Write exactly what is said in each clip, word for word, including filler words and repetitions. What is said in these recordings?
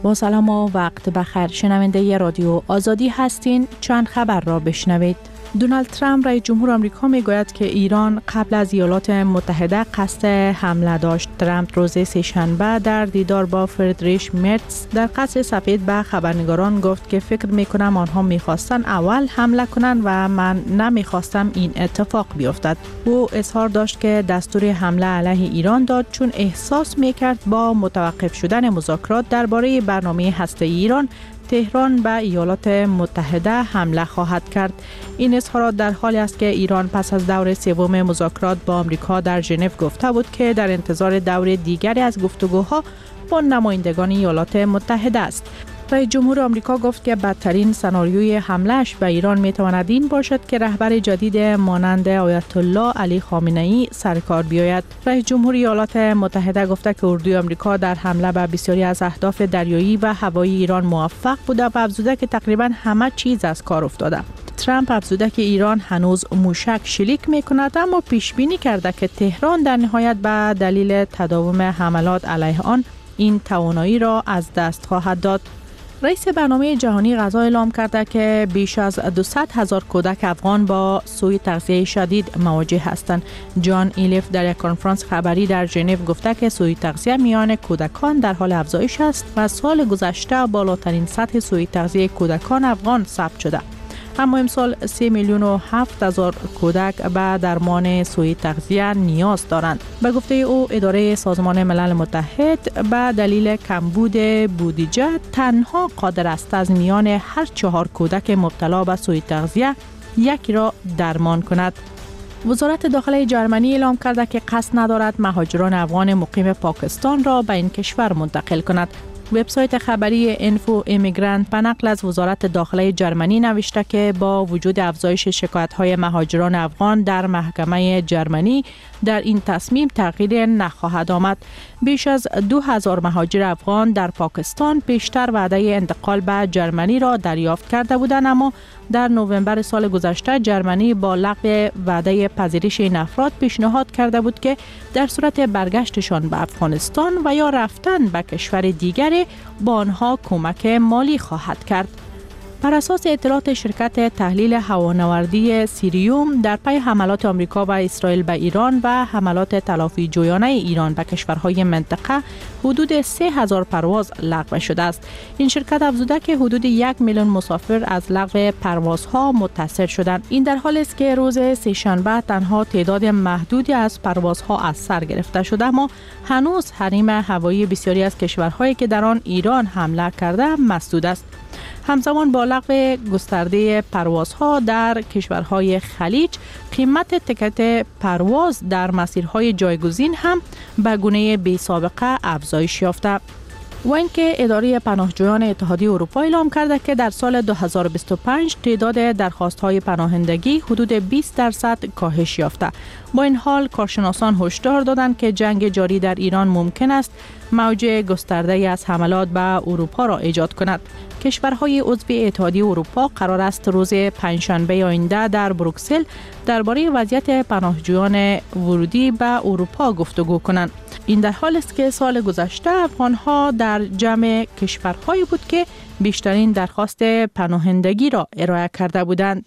با سلام و وقت بخیر، شنونده رادیو آزادی هستین. چند خبر را بشنوید. دونالد ترامپ رئیس جمهور آمریکا میگوید که ایران قبل از ایالات متحده قصد حمله داشت. ترامپ روز سه‌شنبه در دیدار با فریدریش مرتز در قصر سفید به خبرنگاران گفت که فکر میکنم آنها میخواستن اول حمله کنند و من نمیخواستم این اتفاق بیفتد. او اظهار داشت که دستور حمله علیه ایران داد چون احساس میکرد با متوقف شدن مذاکرات درباره برنامه هسته‌ای ایران تهران به ایالات متحده حمله خواهد کرد. این اظهارات در حالی است که ایران پس از دور سوم مذاکرات با آمریکا در ژنو گفته بود که در انتظار دور دیگری از گفتگوها با نمایندگان ایالات متحده است. رئیس جمهور آمریکا گفت که بدترین سناریوی حمله‌اش به ایران میتواند این باشد که رهبر جدید مانند آیت الله علی خامنه‌ای سر کار بیاید. رئیس جمهور ایالات متحده گفته که اردوی آمریکا در حمله به بسیاری از اهداف دریایی و هوایی ایران موفق بوده و افزوده که تقریباً همه چیز از کار افتاده. ترامپ افزوده که ایران هنوز موشک شلیک میکند، اما پیش بینی کرده که تهران در نهایت به دلیل تداوم حملات علیه آن این توانایی را از دست خواهد داد. رئیس برنامه جهانی غذا اعلام کرده که بیش از دویست هزار کودک افغان با سوء تغذیه شدید مواجه هستند. جان ایلیف در یک کنفرانس خبری در ژنو گفته که سوء تغذیه میان کودکان در حال افزایش است و سال گذشته بالاترین سطح سوء تغذیه کودکان افغان ثبت شده. اما امسال سه میلیون و هفت هزار کودک به درمان سوء تغذیه نیاز دارند. به گفته او، اداره سازمان ملل متحد به دلیل کمبود بودجه تنها قادر است از میان هر چهار کودک مبتلا به سوء تغذیه یکی را درمان کند. وزارت داخلی جرمنی اعلام کرده که قصد ندارد مهاجران افغان مقیم پاکستان را به این کشور منتقل کند. وبسایت خبری انفو امیگرانت به نقل از وزارت داخلی جرمنی نوشته که با وجود افزایش شکایت‌های مهاجران افغان در محکمه جرمنی در این تصمیم تغییر نخواهد آمد. بیش از دو هزار مهاجر افغان در پاکستان پیشتر وعده انتقال به جرمنی را دریافت کرده بودند، اما در نوامبر سال گذشته جرمنی با لغو وعده پذیرش این افراد پیشنهاد کرده بود که در صورت برگشتشان به افغانستان و یا رفتن به کشور دیگری با آنها کمک مالی خواهد کرد. بر اساس اطلاعات شرکت تحلیل هوانوردی سیریوم، در پی حملات آمریکا و اسرائیل به ایران و حملات تلافی جویانه ایران به کشورهای منطقه حدود سه هزار پرواز لغو شده است. این شرکت افزوده که حدود یک میلیون مسافر از لغو پروازها متاثر شدند. این در حالی است که روز سه‌شنبه تنها تعداد محدودی از پروازها از سر گرفته شده، اما هنوز حریم هوایی بسیاری از کشورهایی که در آن ایران حمله کرده مسدود است. همزمان با لغو گسترده پروازها در کشورهای خلیج، قیمت تکت پرواز در مسیرهای جایگزین هم به گونه بی سابقه افزایش یافته. و اینکه اداره پناهجویان اتحادیه اروپا اعلام کرده که در سال دو هزار و بیست و پنج تعداد درخواست‌های پناهندگی حدود بیست درصد کاهش یافته. با این حال کارشناسان هشدار دادند که جنگ جاری در ایران ممکن است موج گسترده‌ای از حملات به اروپا را ایجاد کند. کشورهای عضو اتحادیه اروپا قرار است روز پنجشنبه آینده در بروکسل درباره وضعیت پناهجویان ورودی به اروپا گفتگو کنند. این در حالی است که سال گذشته افغان‌ها در جمع کشورهایی بود که بیشترین درخواست پناهندگی را ارائه کرده بودند.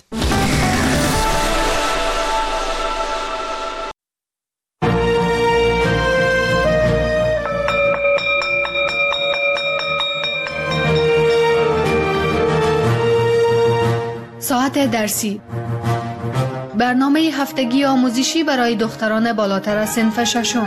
ساعت درسی، برنامه هفتگی آموزشی برای دختران بالاتر از صنف ششم.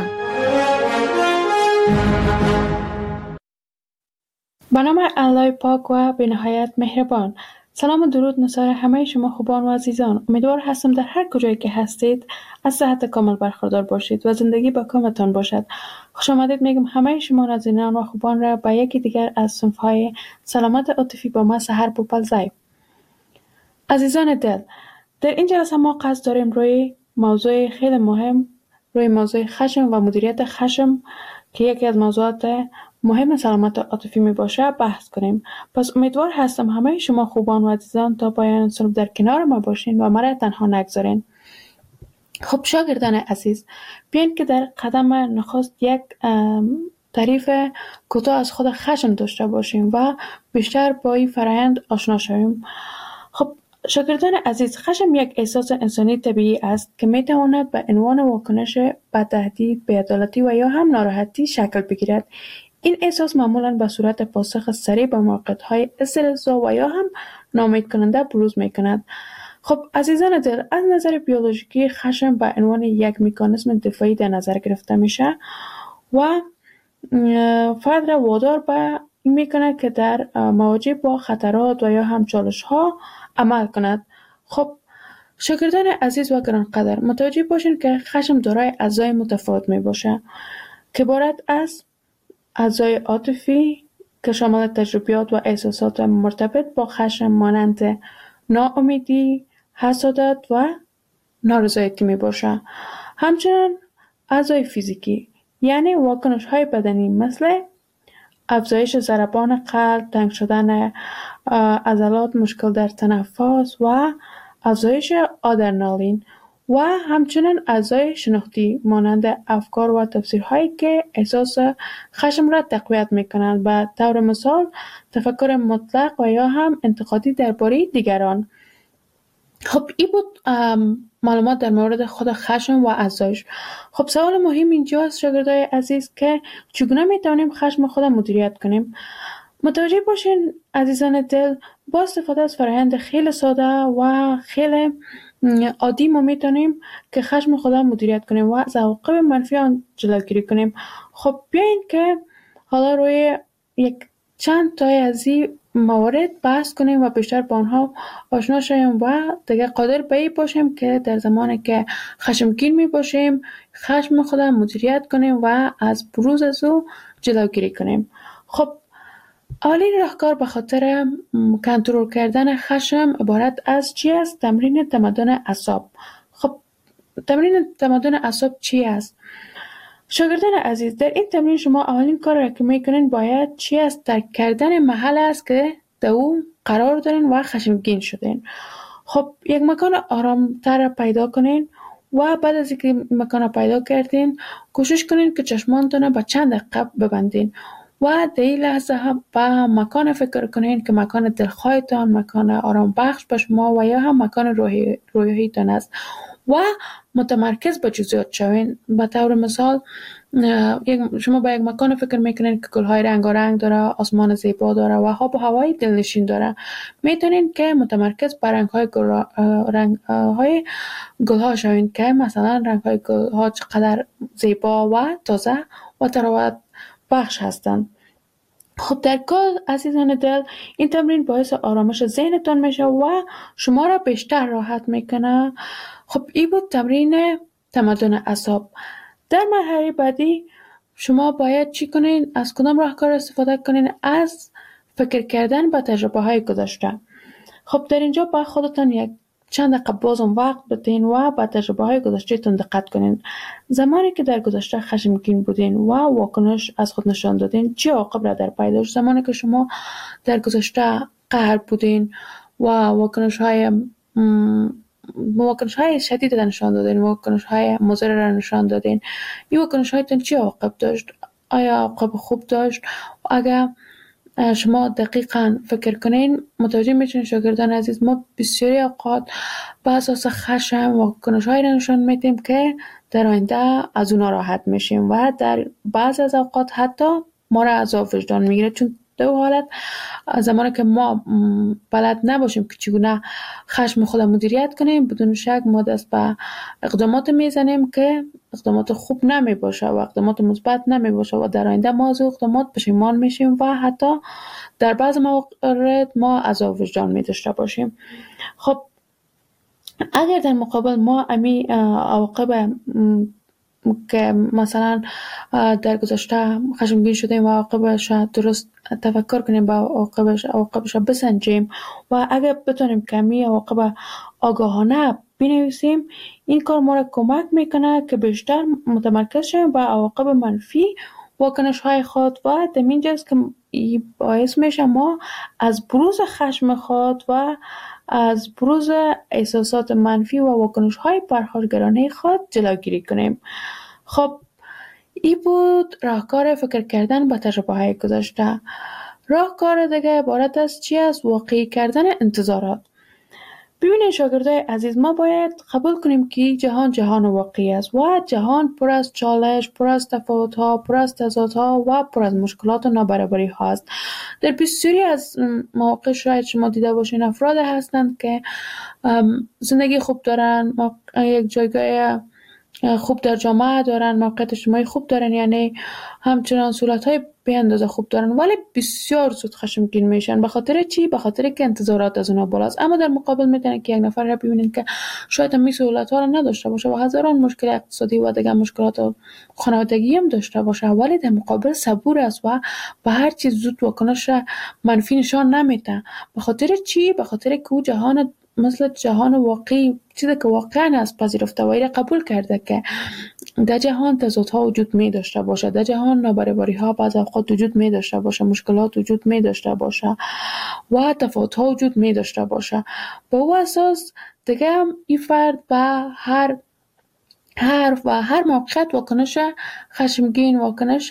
به نام الله پاک و به نهایت مهربان. سلام و درود نثار همه شما خوبان و عزیزان. امیدوار هستم در هر کجایی که هستید از صحت کامل برخوردار باشید و زندگی با کامتان باشد. خوش آمدید میگم همه شما نازنینان و خوبان را به یکی دیگر از صنف‌های سلامت عاطفی با ما سحر پوپلزای. عزیزان دل، در این جلسه ما قصد داریم روی موضوع خیلی مهم، روی موضوع خشم و مدیریت خشم که یکی از موضوعات مهم سلامت عاطفی می باشه بحث کنیم. پس امیدوار هستم همه شما خوبان و عزیزان تا پایان صنف در کنار ما باشین و مرا تنها نگذارین. خب شاگردان عزیز، بیاین که در قدم نخست یک تعریف کوتاه از خود خشم داشته باشیم و بیشتر با این فرآیند آشنا شویم. خب شاگردان عزیز، خشم یک احساس انسانی طبیعی است که می تواند به عنوان واکنش به تهدید، بی‌عدالتی و یا هم ناراحتی شکل بگیرد. این احساس معمولاً به صورت پاسخ سریع به موقعیت‌های استرس‌زا و یا هم ناامید کننده بروز می کند. خب عزیزان دل، از نظر بیولوژیکی خشم به عنوان یک مکانیزم دفاعی در نظر گرفته میشه و فرد را وادار به این میکنه که در مواجه با خطرات و یا هم چالش ها عمل کند. خب شاگردان عزیز و گرانقدر، متوجه باشین که خشم دارای اجزای متفاوت می باشه که عبارت از اجزای عاطفی که شامل تجربیات و احساسات مرتبط با خشم مانند ناامیدی، حسادت و نارضایتی می باشه. همچنین اعضای فیزیکی یعنی واکنش های بدنی مثل افزایش ضربان قلب، تنگ شدن عضلات، مشکل در تنفس و افزایش آدرنالین و همچنین اعضای شناختی مانند افکار و تفسیرهایی که احساس خشم را تقویت می کنند. به طور مثال تفکر مطلق و یا هم انتقادی درباره دیگران. خب این بود معلومات در مورد خود خشم و اعضایش. خب سوال مهم اینجاست شاگردای عزیز که چگونه میتونیم خشم خود مدیریت کنیم؟ متوجه باشین عزیزان دل، با استفاده از فرآیند خیلی ساده و خیلی عادی ما میتونیم که خشم خود مدیریت کنیم و از عواقب منفی آن جلوگیری کنیم. خب بیاین که حالا روی یک چند تای از این موارد بحث کنیم و بیشتر با آنها آشنا شویم و دیگه قادر به این باشیم که در زمانی که خشمگین می باشیم خشم خود مدیریت کنیم و از بروز از او جلوگیری کنیم. خب اولین راهکار به خاطر کنترل کردن خشم عبارت از چی است؟ تمرین تمدن اعصاب. خب تمرین تمدن اعصاب چی است؟ شاگردان عزیز، در این تمرین شما اولین کار را که میکنین باید چی است؟ درک کردن محل است که در او قرار دارین و خشمگین شدین. خب یک مکان آرامتر پیدا کنین و بعد از اینکه مکان پیدا کردین کوشش کنین که چشمانتون به چند دقیقه ببندین و در این لحظه هم به مکان فکر کنین که مکان دلخواهتان، مکان آرام بخش به شما و یا هم مکان روحی روحیتان است و متمرکز به جزئیات شوین. به طور مثال شما به یک مکان فکر میکنین که گلهای رنگارنگ داره، آسمان زیبا داره و آب و هوای دلنشین داره. میتونین که متمرکز بر رنگهای گل رنگهای گلها شوین که مثلا رنگهای گلها چقدر زیبا و تازه و تراوت بخش هستند. خب در کل عزیزان دل، این تمرین باعث آرامش ذهنتان میشه و شما را بیشتر راحت میکنه. خب این بود تمرین تمدن اعصاب. در مرحله بعدی شما باید چی کنین؟ از کدام راهکار استفاده کنین؟ از فکر کردن به تجربه های گذشته. خب در اینجا با خودتان یک چند دقیقه بازم وقت بدین و به تجربه های گذشته تون دقت کنین. زمانی که در گذشته خشمگین بودین و واکنش از خود نشان دادین چه عواقب را در پی داشت؟ زمانی که شما در گذشته قهر بودین و واکنش های واکنش های شدید را نشان دادین، واکنش های مضر را نشان دادین، این واکنش هایتون چه عواقب داشت؟ آیا عواقب خوب داشت؟ و اگر شما دقیقاً فکر کنین متوجه میشین شاگردان عزیز، ما بسیاری اوقات به اساس خشم و واکنش‌هایی را نشان میدیم که در آینده از اونها راحت میشیم و در بعض از اوقات حتی ما را عذاب وجدان میگیره، چون در حالت زمانی که ما بلد نباشیم که چگونه خشم خود مدیریت کنیم، بدون شک ما دست به اقدامات میزنیم که اقدامات خوب نمی باشه و اقدامات مثبت نمی باشه و در آینده ما از اقدامات پشیمان میشیم و حتی در بعض موارد ما عذاب وجدان می داشته باشیم. خب اگر در مقابل ما امی عواقب که مثلا در گذشته خشمگین شدیم و عواقبش درست تفکر کنیم با عواقبش عواقبش بسنجیم و اگر بتونیم کمی عواقب آگاهانه بنویسیم، این کار ما را کمک میکنه که بیشتر متمرکز شویم با عواقب منفی واکنش های خود و در اینجاست که باعث میشه ما از بروز خشم خود و از بروز احساسات منفی و واکنش های پرخاشگرانه خود جلوگیری کنیم. خب ای بود راهکار فکر کردن با تجربه های گذشته. راهکار دیگه عبارت از چی است؟ واقعی کردن انتظارات. ببینید شاگردای عزیز، ما باید قبول کنیم که جهان جهان واقعی است و جهان پر از چالش، پر از تفاوت‌ها، پر از تضادها و پر از مشکلات و نابرابری ها است. در بسیاری از مواقع شاید شما دیده باشین افراد هستند که زندگی خوب دارن، یک جایگاه خوب در جامعه دارن، موقعیت اجتماعی خوب دارن، یعنی همچنان سهولت‌های به اندازه خوب دارن، ولی بسیار زود خشمگین میشن. به خاطر چی؟ به خاطر که انتظارات از اونها بالاست. اما در مقابل میتونن که یک نفر را ببینید که شاید هم سهولت‌ها را نداشته باشه و هزاران مشکل اقتصادی و دیگر مشکلات خانوادگی هم داشته باشه، ولی در مقابل صبور است و به هر چیز زود واکنش منفی نشان نمیده. به خاطر چی؟ به خاطر که او جهان مثل جهان واقعی، چیزی که واقعا از پذیرفته و ایره قبول کرده که در جهان تضادها وجود می داشته باشه، در جهان نابرابری ها بعض اوقات وجود می داشته باشه، مشکلات وجود می داشته باشه و تفاوت ها وجود می داشته باشه. با او اساس دیگه این فرد به هر هر و هر موقعیت واکنش خشمگین، واکنش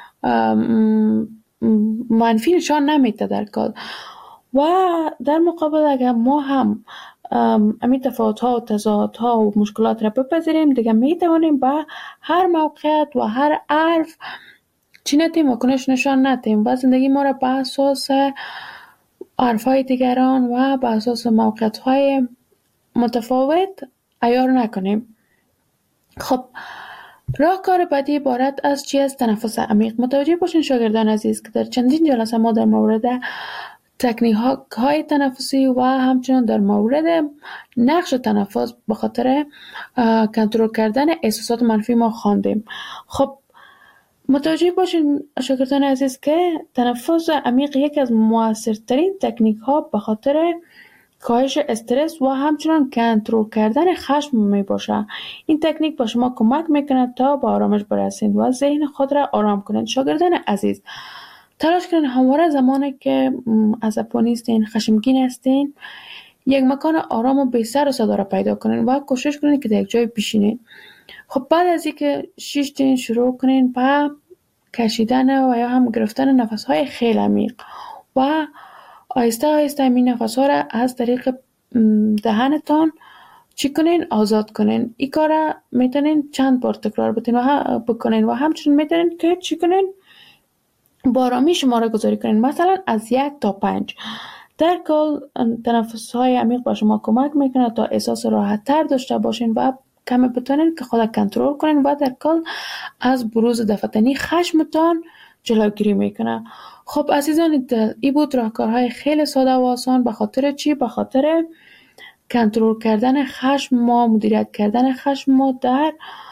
منفی نشان نمیده در کار. و در مقابل اگر ما هم امی تفاوت ها و تضاد ها و مشکلات را بپذیریم، دیگه می توانیم با هر موقعیت و هر حرف چی نتیم واکنش نشان نتیم و زندگی ما را به اساس حرف های دیگران و به اساس موقعیت های متفاوت عیار نکنیم. خب راهکار بعدی عبارت از چی است؟ تنفس عمیق. متوجه باشین شاگردان عزیز که در چندین جلسه ما در مورد تکنیک های تنفسی و همچنان در مورد نقش تنفس به خاطر کنترل کردن احساسات منفی ما خواندیم. خب متوجه باشین شاگردان عزیز که تنفس عمیق یکی از موثرترین تکنیک ها به خاطر کاهش استرس و همچنان کنترل کردن خشم می باشه. این تکنیک با شما کمک میکنه تا به آرامش برسید و ذهن خود را آرام کنید. شاگردان عزیز، تلاش کنید همواره زمانی که عصبانی هستین، خشمگین هستین، یک مکان آرام و بی سر و صدا را پیدا کنین و کوشش کنید که در یک جای بشینید. خب بعد از اینکه شیشتین شروع کنین با کشیدن و یا هم گرفتن نفس‌های خیلی عمیق و آهسته آهسته این نفس‌ها را از طریق دهنتان چی کنین؟ آزاد کنین. این کار را میتونین چند بار تکرار بکنین و همچنین میتونین که چی کنین؟ با آرامی شماره گذاری کنین، مثلا از یک تا پنج. در کل تنفس‌های عمیق با شما کمک میکنه تا احساس راحت تر داشته باشین و کمی بتونین که خود کنترل کنین و در کل از بروز دفتنی خشمتان جلوگیری میکنه. خب عزیزان، این بود راهکارهای خیلی ساده و آسان. به خاطر چی؟ به خاطر کنترل کردن خشم ما، مدیریت کردن خشم ما در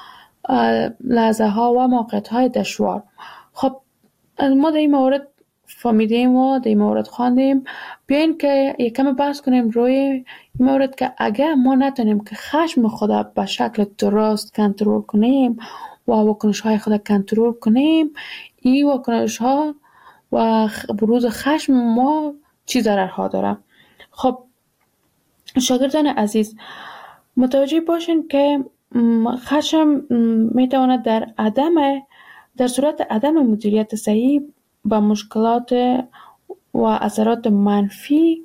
لحظه ها و موقعیت های دشوار. خب ما در این مورد فهمیدیم و در این مورد خواندیم. بیاین که یک کم بحث کنیم روی این مورد که اگر ما نتونیم که خشم خود به شکل درست کنترل کنیم و واکنش های خود کنترل کنیم، این واکنش ها و بروز خشم ما چی ضررها داره. خب شاگردان عزیز، متوجه باشین که خشم میتواند در عدم در صورت عدم مدیریت صحیح با مشکلات و اثرات منفی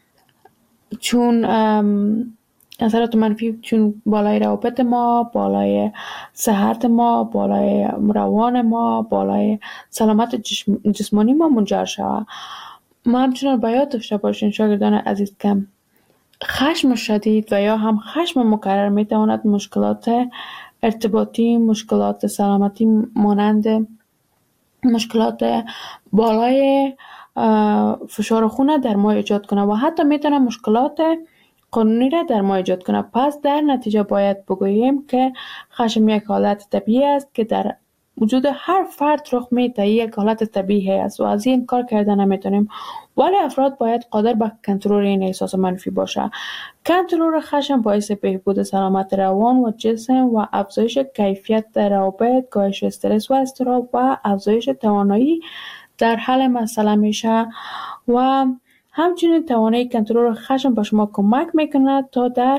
چون اثرات منفی چون بالای روابط ما، بالای صحت ما، بالای روان ما، بالای سلامت جسمانی ما منجر شود. ما همچنان باید داشته باشین شاگردان عزیز که خشم شدید و یا هم خشم مکرر میتواند مشکلات ارتباطی، مشکلات سلامتی مانند مشکلات بالای فشار خون در ما ایجاد کنه و حتی میتونه مشکلات قانونی را در ما ایجاد کنه. پس در نتیجه باید بگوییم که خشم یک حالت طبیعی است که در وجود هر فرد رخ میده، یک حالت طبیعی است و از این کار کردن نمیتونیم، ولی افراد باید قادر به کنترل این احساس منفی باشه. کنترل خشم باعث بهبود سلامت روان و جسم و افزایش کیفیت روابط، کاهش استرس و اضطراب و افزایش توانایی در حل مسئله میشه و همچنین توانایی کنترل خشم به شما کمک میکنه تا در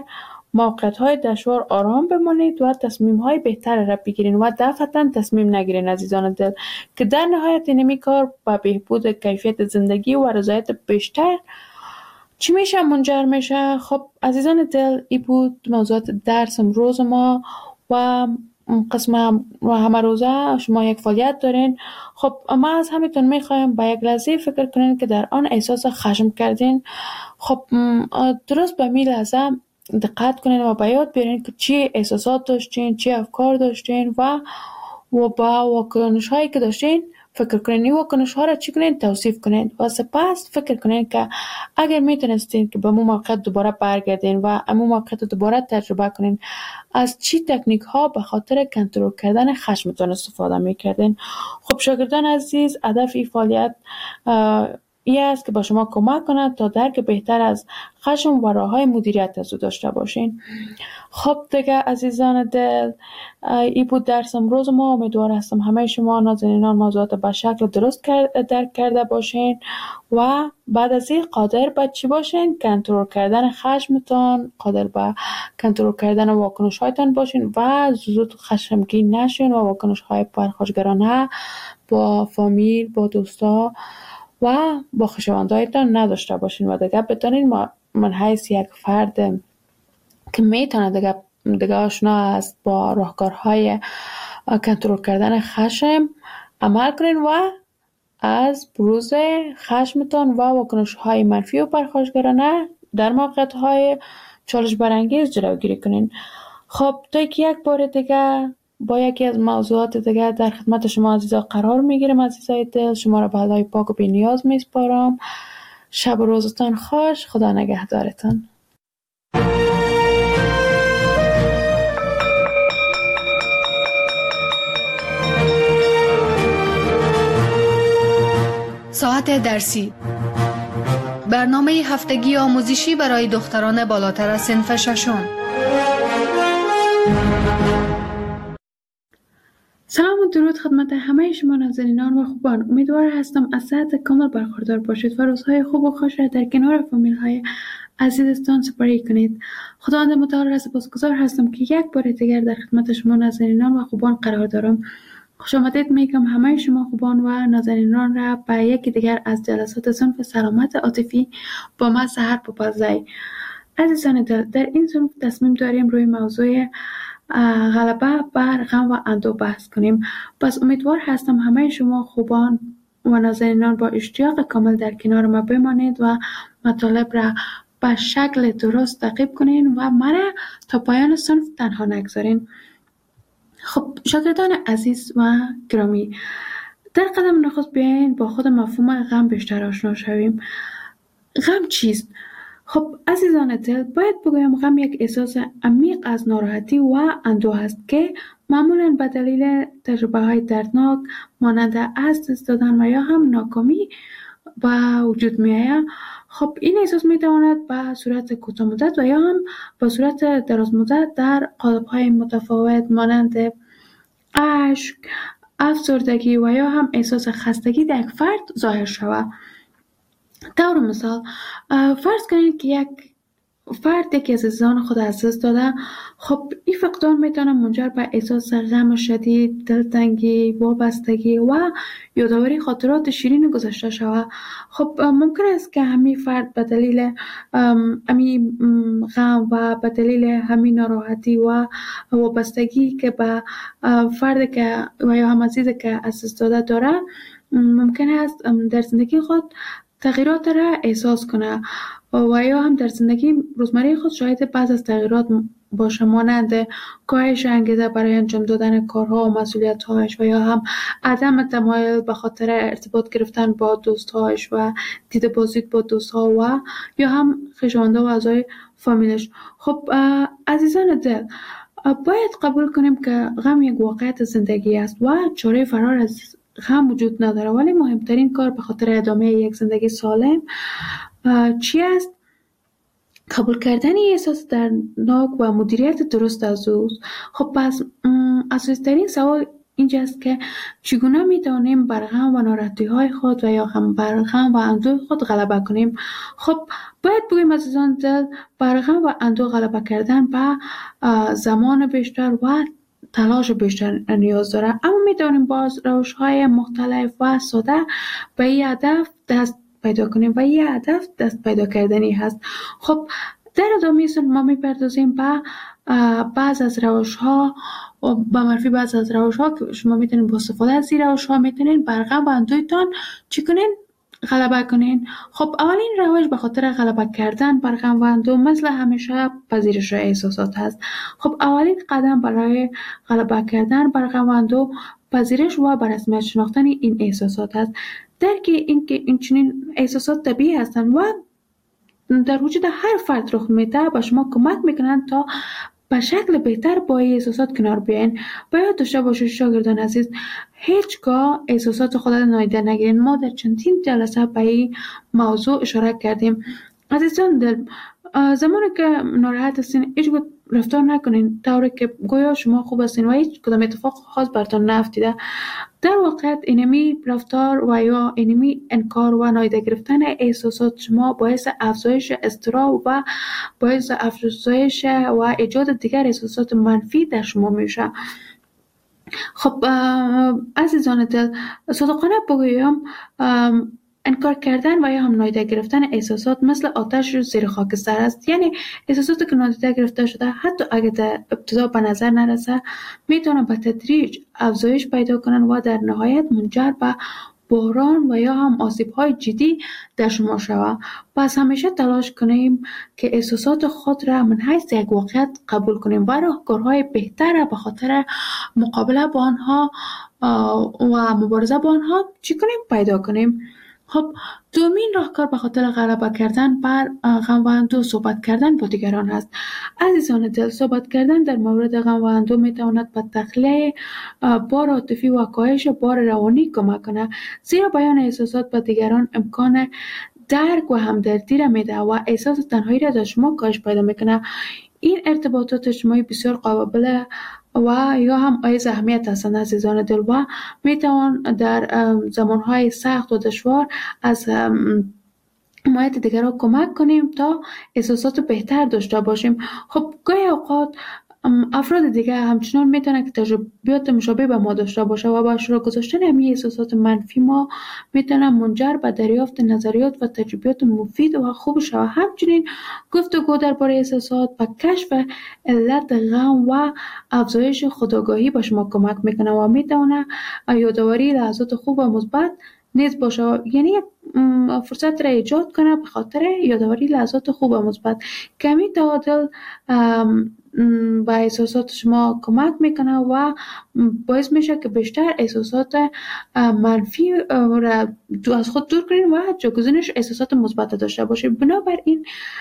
موقعیت‌های دشوار آرام بمانید و تصمیم‌های بهتر را بگیرید و دفعتاً تصمیم نگیرید عزیزان دل، که در نهایت اینمی کار به بهبود کیفیت زندگی و رضایت بیشتر چی میشه منجر میشه. خب عزیزان دل، این بود موضوعات درس امروز ما و قسم همه روزه شما یک فعالیت دارین. خب ما از همیتون میخوایم با یک لحظه فکر کنین که در آن احساس خشم کردین. خب درست به می لحظه دقت کنین و به یاد بیارین که چی احساسات داشتین، چی افکار داشتین و و با واکنش هایی که داشتین فکر کنین. این واکنش ها را چی کنین؟ توصیف کنین و سپس فکر کنین که اگر میتونستین که به مو موقع دوباره برگردین و امو موقع دوباره تجربه کنین، از چی تکنیک ها به خاطر کنترل کردن خشمتون استفاده میکردین. خب شاگردان عزیز، هدف این فعالیت این است که با شما کمک کند تا درک بهتر از خشم و راه های مدیریت از او داشته باشین. خب دیگه عزیزان دل، این بود درس امروز ما. امیدوار هستم همه شما نازنینان موضوعات به شکل درست درک کرده باشین و بعد از این قادر به چی باشین؟ کنترل کردن خشمتان، قادر به کنترل کردن واکنش هایتان باشین و زود خشمگین نشین و واکنش های پرخاشگرانه با فامیل، با دوستا و با خویشاوندایتان نداشته باشین و دیگه بتونین من حیث یک فرد که میتونه دیگه دیگه آشنا است با راهکارهای کنترل کردن خشم عمل کنین و از بروز خشمتان و واکنش‌های منفی و پرخاشگرانه در موقعیت‌های چالش برانگیز جلوگیری کنین. خب تا یک بار دیگه با یکی از موضوعات دیگه در خدمت شما عزیزا قرار میگیرم. عزیزای دل، شما را به خدای پاک و بی نیاز میسپارم. شب و روزتان خوش. خدا نگهدارتان. ساعت درسی، برنامه هفتگی آموزشی برای دختران بالاتر از صنف ششم. سلام و درود خدمت همه شما نازنینان و خوبان. امیدوار هستم از صحت کامل برخوردار باشید و روزهای خوب و خوش را در کنار فامیل های عزیزتان سپری کنید. خداوند متعال را سپاسگزار هستم که یک بار دیگر در خدمت شما نازنینان و خوبان قرار دارم. خوش آمدید میگم همه شما خوبان و نازنینان را به یکی دیگر از جلسات صنف سلامت عاطفی با من سحر پاپازی. عزیزان دل، در این صنف تصمیم داریم روی موضوع غلبه بر غم و اندوه بحث کنیم. پس امیدوار هستم همه شما خوبان و نازنینان با اشتیاق کامل در کنار ما بمانید و مطالب را به شکل درست تعقیب کنین و مرا تا پایان صنف تنها نگذارین. خب شاگردان عزیز و گرامی، در قدم نخست بیاین با خود مفهوم غم بیشتر آشنا شویم. غم چیست؟ خب عزیزان دل، باید بگویم غم یک احساس عمیق از ناراحتی و اندوه است که معمولاً به دلیل تجربه های دردناک مانند از دست دادن و یا هم ناکامی به وجود می آید. خب این احساس می تواند به صورت کوتاه مدت و یا هم به صورت دراز مدت در قالب های متفاوت مانند اشک، افسردگی و یا هم احساس خستگی در یک فرد ظاهر شود. طور مثال فرض کنید که یک فرد یکی از عزیزان خود از دست داده. خب این فقدان میتونه منجر به احساس غم شدید، دلتنگی، وابستگی و یادآوری خاطرات شیرین گذشته شود. خب ممکن است که همین فرد به دلیل همین غم و به دلیل همین ناراحتی و وابستگی که به فرد که و یا هم عزیزی که از دست داده داره، ممکن است در زندگی خود تغییرات را احساس کنه و یا هم در زندگی روزمره خود شاهد بعض از تغییرات باشه، مانند کاهش انگیزه برای انجام دادن کارها و مسئولیت‌هایش و یا هم عدم تمایل به خاطر ارتباط گرفتن با دوست‌هایش و دیده بازدید با دوست‌ها و یا هم خویشاوندان و اعضای فامیلش. خب عزیزان دل، باید قبول کنیم که غم یک واقعیت زندگی است و چاره فرار از غم وجود نداره، ولی مهمترین کار به خاطر ادامه یک زندگی سالم چی است؟ قبول کردن احساس دردناک و مدیریت درست از او. خب پس اساسی‌ترین سوال اینجاست که چگونه میتونیم بر غم و ناراحتی های خود و یا هم بر غم و اندوه خود غلبه کنیم. خب باید بگویم عزیزان دل بر غم و اندوه غلبه کردن به زمان بیشتر و تلاش بیشتر نیاز داره، اما میتونیم باز روش های مختلف و ساده به این هدف دست پیدا کنیم و این هدف دست پیدا کردنی هست. خب در ادامه سن ما میپردازیم به بعض از روش ها و به معرفی بعض از روش ها که شما میتونین با استفاده از این روش ها میتونین بر غم و اندوهتان چی کنین؟ غلبه کنین. خب اولین روش به خاطر غلبه کردن بر غم و اندوه مثل همیشه پذیرش احساسات هست. خب اولین قدم برای غلبه کردن بر غم و اندوه پذیرش و به رسمیت شناختن این احساسات هست. درک این که این چنین احساسات طبیعی هستند و در وجود هر فرد رخ میده به شما کمک میکنند تا به شکل بهتر با این احساسات کنار بیاین. باید داشته باشید شاگردان عزیز هیچگاه احساسات خود را نادیده نگیرین. ما در چندین جلسه به این موضوع اشاره کردیم. عزیزان دل زمانی که ناراحت هستین هیچ رفتار نکنین طوری که گویا شما خوب هستین و هیچ کدام اتفاق خاص براتون نیفتیده. در واقع اینمی رفتار و یا اینمی انکار و نادیده گرفتن احساسات شما باعث افزایش اضطراب و باعث افزایش و ایجاد دیگر احساسات منفی در شما میشه. خب عزیزان دل صادقانه بگویم انکار کردن و یا هم نادیده گرفتن احساسات مثل آتش زیر خاکستر است. یعنی احساساتی که نادیده گرفته شده حتی اگر در ابتدا به نظر نرسه میتونه به تدریج افزایش پیدا کنن و در نهایت منجر به بحران و یا هم آسیب‌های جدی در شما شود. پس همیشه تلاش کنیم که احساسات خود را من حیث یک واقعیت قبول کنیم و راهکارهای بهتر به خاطر مقابله با آنها و مبارزه با آنها چی کنیم پیدا کنیم. خب دومین راهکار به خاطر غلبه کردن بر غم و اندوه صحبت کردن با دیگران است. عزیزان دل صحبت کردن در مورد غم و اندوه میتواند به تخلیه بار عاطفی و کاهش بار روانی کمک کنه، زیرا بیان احساسات به دیگران امکان درک و همدردی را میده و احساس تنهایی را در شما کاهش پیدا میکنه. این ارتباطات اجتماعی بسیار قابل و یا هم ایز اهمیت هستند عزیزان دل و میتوان در زمانهای سخت و دشوار از حمایت دیگران کمک کنیم تا احساسات بهتر داشته باشیم. خب گاهی اوقات افراد دیگه همچنان میتونه که تجربیات مشابه به ما داشته باشه و با اشتراک گذاشتن همین احساسات منفی ما میتونه منجر به دریافت نظریات و تجربیات مفید و خوب شود. همچنین گفتگو درباره احساسات و کشف علت غم و افزایش خودآگاهی به شما کمک میکنه و میتونه یادآوری لحظات خوب و مثبت نیز باشه، یعنی فرصت را ایجاد کنه به خاطر یادآوری لحظات خوب و مثبت. کمی تعادل با احساسات شما کمک میکنه و باعث میشه که بیشتر احساسات منفی را از خود دور کنین و جایگزینش احساسات مثبت داشته باشید. بنابراین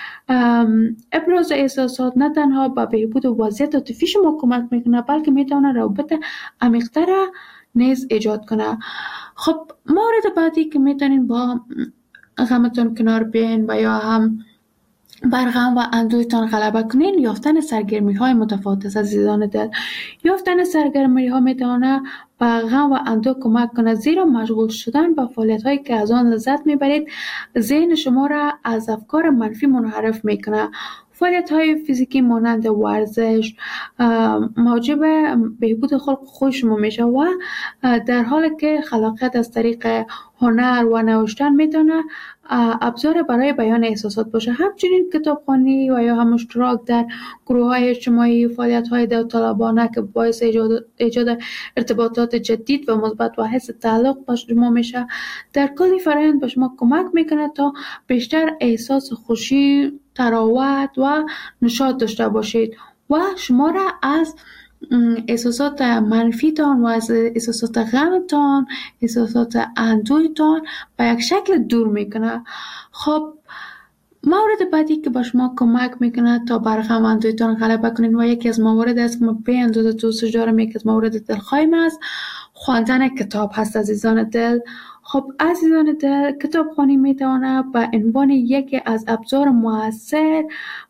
ابراز احساسات نه تنها به بهبود وضعیت عاطفی شما کمک میکنه بلکه میتونه روابط عمیق‌تر نیز ایجاد کنه. خب مورد بعدی که میتونین با غمتون کنار بیاین و یا هم بر غم و اندوهتان غلبه کنین یافتن سرگرمی های متفاوت است. عزیزان دل یافتن سرگرمی ها میتونه به غم و اندوه کمک کنه، زیرا مشغول شدن با فعالیت هایی که از آن لذت میبرید ذهن شما را از افکار منفی منحرف میکنه. فعالیت های فیزیکی مانند ورزش موجب بهبود خلق خود شما میشه و در حالی که خلاقیت از طریق هنر و نوشتن میتونه ابزار برای بیان احساسات باشه. همچنین کتابخوانی و یا هم اشتراک در گروه های اجتماعی، فعالیت های داوطلبانه که باعث ایجاد, ایجاد ارتباطات جدید و مثبت و حس تعلق با شما میشه، در کلی فرآیند به شما کمک میکنه تا بیشتر احساس خوشی، تراوت و نشاط داشته باشید و شما را از احساسات منفیتان و از احساسات غمتان، احساسات اندوهتان به یک شکل دور میکنه. خب مورد بعدی که به شما کمک میکنه تا بر غم و اندوهتان غلبه کنین و یکی از موارد است که من به اندازه دوستش دارم، یکی از موارد دلخواهیم است، خواندن کتاب هست. عزیزان دل خب عزیزان دل کتاب خوانی میتونه به عنوان یکی از ابزار موثر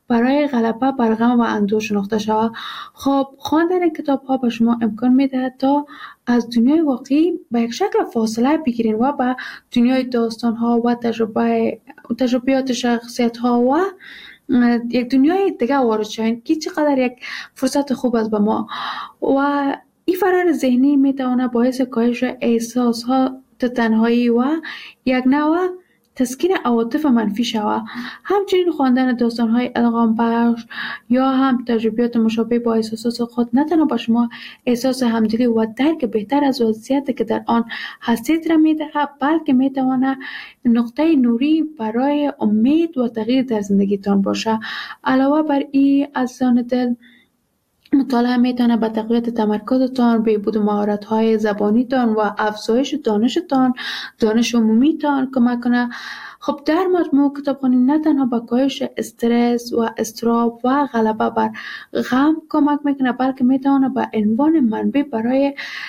برای غلبه بر غم و اندوه شناخته شود. خب خواندن کتاب ها به شما امکان میده تا از دنیای واقعی به یک شکل فاصله بگیرین و به دنیای داستان ها و تجربه تجربیات شخصیت ها و یک دنیای دیگه وارد شوین که چقدر یک فرصت خوب است به ما. و این فرار ذهنی میتونه باعث کاهش احساس ها تنهایی و یک نوع تسکین عواطف منفی شود. همچنین خواندن داستان های الهام بخش یا هم تجربیات مشابه با احساسات خود نه تنها به شما احساس همدلی و درک بهتر از وضعیتی که در آن هستید را میدهد، بلکه میتواند نقطه نوری برای امید و تغییر در زندگیتان باشه. علاوه بر این عزیزان دل، مطالعه میتونه به تقویت تمرکزتان، بهبود مهارت‌های زبانیتان و افزایش دانشتان، دانش عمومیتان کمک کنه. خب در مجموع کتابخوانی نه تنها به کاهش استرس و اضطراب و غلبه بر غم کمک میکنه، بلکه میتونه به عنوان منبع برای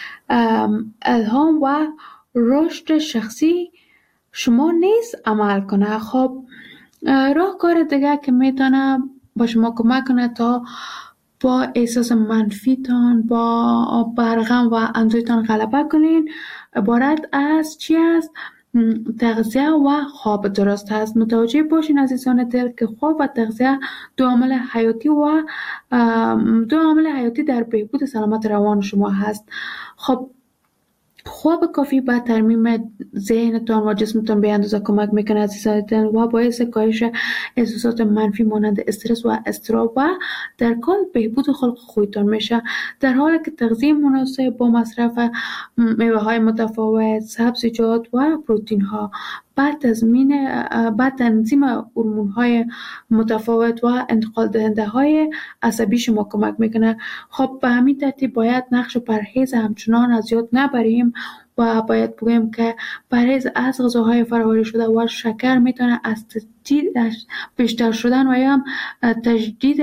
الهام و رشد شخصی شما نیز عمل کنه. خب راهکار دیگه که میتونه با شما کمک کنه تا با احساس منفیتان، با برغم و اندوهتان غلبه کنین، عبارت از چی است؟ تغذیه و خواب درست است. متوجه باشین عزیزان دل که خواب و تغذیه دو عامل حیاتی و دو عامل حیاتی در بهبود سلامت روان شما هست. خب خواب کافی به ترمیم ذهنتان و جسمتان به اندازه کمک میکنه عزیزان دل و باعث کاهش احساسات منفی مانند استرس و اضطراب و در کل بهبود خلق خویتان میشه. در حالی که تغذیه مناسب با مصرف میوه های متفاوت، سبزیجات و پروتئین ها بعد تضمین بعد تنظیم هورمون های متفاوت و انتقال دهنده های عصبی شما کمک میکنه. خب به همین ترتیب باید نقش پرهیز همچنان از یاد نبریم و باید بگویم که پرهیز از غذاهای فرآوری شده و شکر میتونه از تجدید بیشتر شدن و یا هم تجدید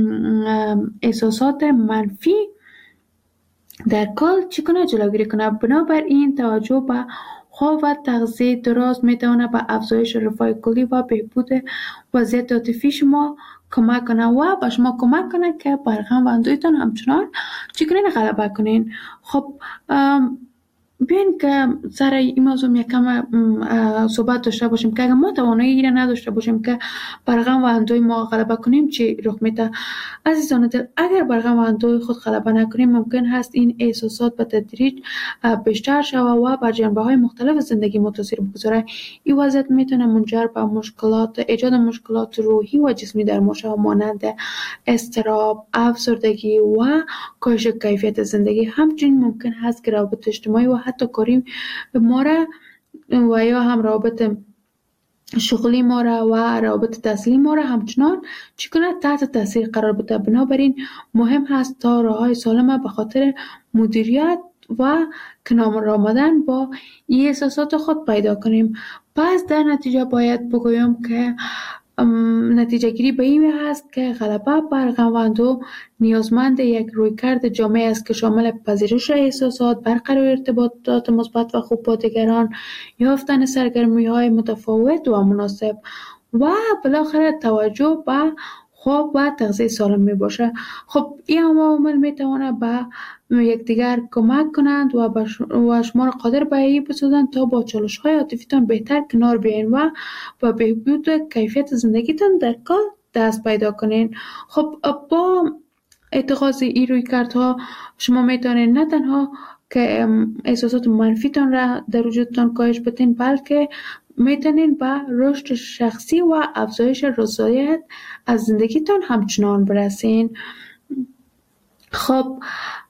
احساسات منفی در کل چی کنه جلوگیری کنه. بنابراین توجه به خواب و تغذیه درست میتونه به افزایش رفاه کلی و بهبود وضعیت عاطفی شما کمک کنه و به شما کمک کنه که بر غم و اندوهتان همچنان چی کنین غلبه کنین. خب بیاین که سر این موضوع یکم صحبت داشته باشیم که اگر ما توانایی را نداشته باشیم که بر غم و اندوه ما غلبه کنیم چی رخ میده. عزیزان دل، اگر بر غم و اندوه خود غلبه نکنیم ممکن هست این احساسات به تدریج بیشتر شود و بر جنبه های مختلف زندگی ما تاثیر بگذاره. این وضعیت میتونه منجر به مشکلات ایجاد مشکلات روحی و جسمی در ما شود، مانند اضطراب، افسردگی و کاهش کیفیت زندگی. همچنین ممکن هست که روابط اجتماعی و حتی کاری ما را و یا هم روابط شغلی ما را و روابط تحصیلی ما را همچنان چی کنه تحت تاثیر قرار بده. بنابراین مهم هست تا راههای سالم به خاطر مدیریت و کنار آمدن با این احساسات خود پیدا کنیم. پس در نتیجه باید بگویم که نتیجه گیری به این هست که غلبه بر غم و اندوه نیازمند یک رویکرد جامع است که شامل پذیرش احساسات، برقرار ارتباطات مثبت و خوب با دیگران، یافتن سرگرمی‌های متفاوت و مناسب و بالاخره توجه به خواب و تغذیه سالم می باشه. خب این عوامل می تواند به یکدیگر کمک کنند و و شما را قادر به این بسازند تا با چالش‌های عاطفیتان بهتر کنار بیاین و با بهبود کیفیت زندگیتان در کار دست پیدا کنین. خب با اتخاذ این رویکردها شما میتونید نه تنها که احساسات منفیتان را در وجودتان کاهش بدین، بلکه میتونین به رشد شخصی و افزایش رضایت از زندگیتان همچنان برسین. خب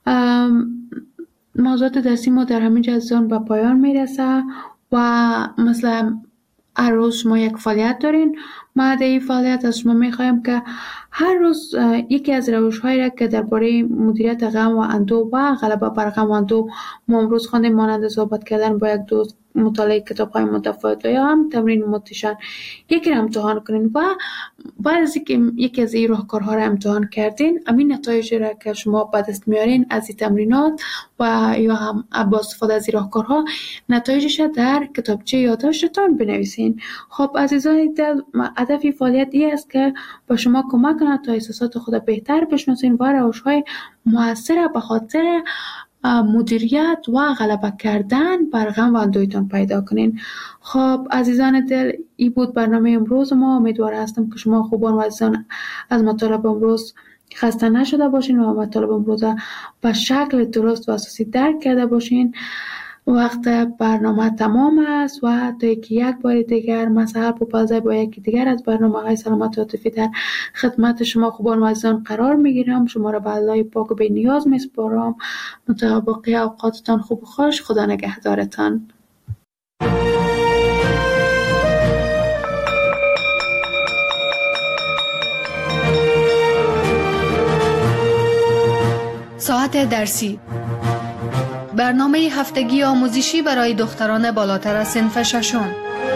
موضوعات درسی ما در همین جزان به پایان میرسه و مثلا هر روز شما یک فعالیت دارین. ما در این فعالیت از شما میخوایم که هر روز یکی از روش‌هایی را که درباره مدیریت غم و اندوه و غلبه بر غم و اندوه ما امروز خواندیم، مانند صحبت کردن با یک دوست، مطالعه کتاب های متفاوت یا هم تمرین موتیشن یکی را امتحان کنین و بعد از اینکه یکی از این راهکارها را امتحان کردین، همین نتایج را که شما به دست میارین از این تمرینات و یا هم با استفاده از این راهکارها نتایجش در کتابچه یادداشتتان بنویسین. خب عزیزان دل، هدف فعالیت این است که با شما کمک کنه تا احساسات خود بهتر بشناسین و روش‌های مؤثر به خاطر مدیریت و غلبه کردن بر غم و اندوهتان پیدا کنین. خب عزیزان دل، این بود برنامه امروز ما. امیدوار هستم که شما خوبان و عزیزان از مطالب امروز خسته نشده باشین و مطالب امروز به شکل درست و اساسی درک کرده باشین. وقت برنامه تمام است و تا یکی یک بار دیگر مسئله پوپازه با یکی دیگر از برنامه های سلامت عاطفی در خدمت شما خوبان و عزیزان قرار میگیرم. شما را به الله پاک و بی نیاز میسپارم. مطابق اوقاتتان خوب و خوش. خدا نگهدارتان. ساعت درسی، برنامه هفتگی آموزشی برای دختران بالاتر از صنف ششم.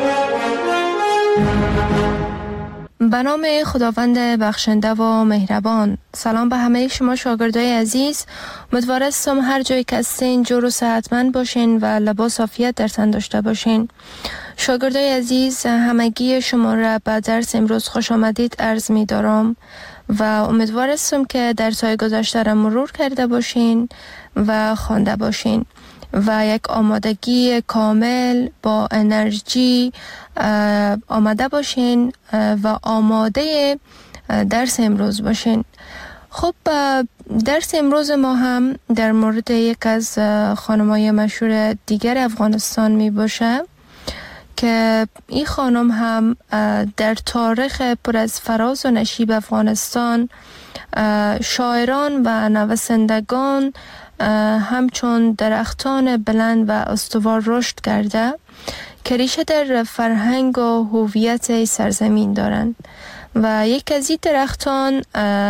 به نام خداوند بخشنده و مهربان. سلام به همه شما شاگردای عزیز. امیدوار هستم هر جایی که هستین جور و صحتمند باشین و لباس عافیت در تن داشته باشین. شاگردای عزیز، همگی شما را به درس امروز خوش آمدید عرض می دارم و امیدوار هستم که درس‌های گذشته را مرور کرده باشین و خوانده باشین و یک آمادگی کامل با انرژی آماده باشین و آماده درس امروز باشین. خب درس امروز ما هم در مورد یک از خانم‌های مشهور دیگر افغانستان می باشه که این خانم هم در تاریخ پر از فراز و نشیب افغانستان شاعران و نویسندگان همچون درختان بلند و استوار رشد کرده که ریشه در فرهنگ و هویت سرزمین دارند و یک از این درختان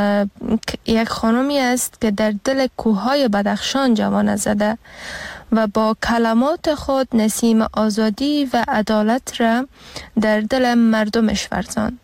یک خانمی است که در دل کوههای بدخشان جوانه زده و با کلمات خود نسیم آزادی و عدالت را در دل مردمش ورزاند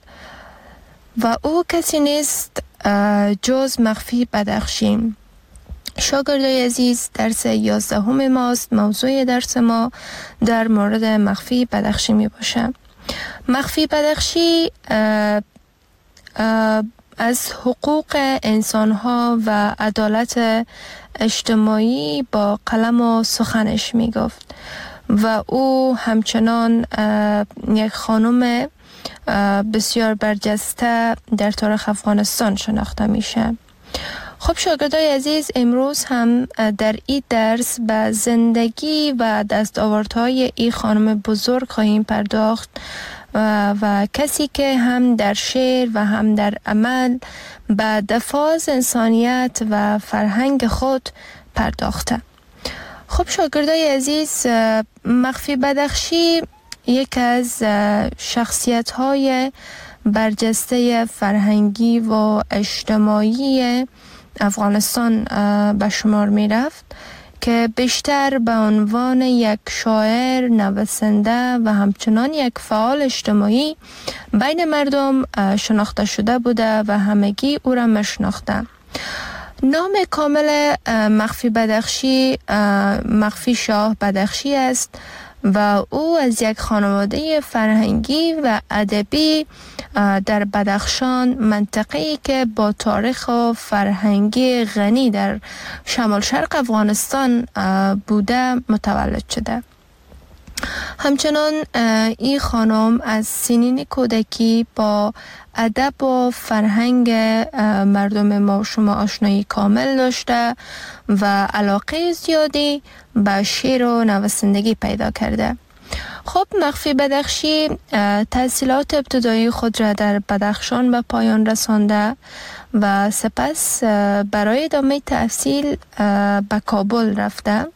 و او کسی نیست جز مخفی بدخشی. شاگردای عزیز، درس یازدهم ماست. موضوع درس ما در مورد مخفی بدخشی می باشه. مخفی بدخشی اه اه از حقوق انسانها و عدالت اجتماعی با قلم و سخنش می گفت و او همچنان یک خانم بسیار برجسته در تاریخ افغانستان شناخته میشه. خب شاگردای عزیز، امروز هم در این درس به زندگی و دستاوردهای این خانم بزرگ خواهیم پرداخت و, و کسی که هم در شعر و هم در عمل به دفاع از انسانیت و فرهنگ خود پرداخته. خب شاگردای عزیز، مخفی بدخشی یک از شخصیت‌های برجسته فرهنگی و اجتماعی افغانستان به شمار می رفت که بیشتر به عنوان یک شاعر، نویسنده و همچنان یک فعال اجتماعی بین مردم شناخته شده بوده و همگی او را میشناخته. نام کامل مخفی بدخشی مخفی شاه بدخشی است و او از یک خانواده فرهنگی و ادبی در بدخشان، منطقه‌ای که با تاریخ و فرهنگی غنی در شمال شرق افغانستان بوده متولد شده. همچنان این خانم از سنین کودکی با ادب و فرهنگ مردم ما شما آشنایی کامل داشته و علاقه زیادی به شعر و نویسندگی پیدا کرده. خب مخفی بدخشی تحصیلات ابتدایی خود را در بدخشان به پایان رسانده و سپس برای ادامه تحصیل به کابل رفته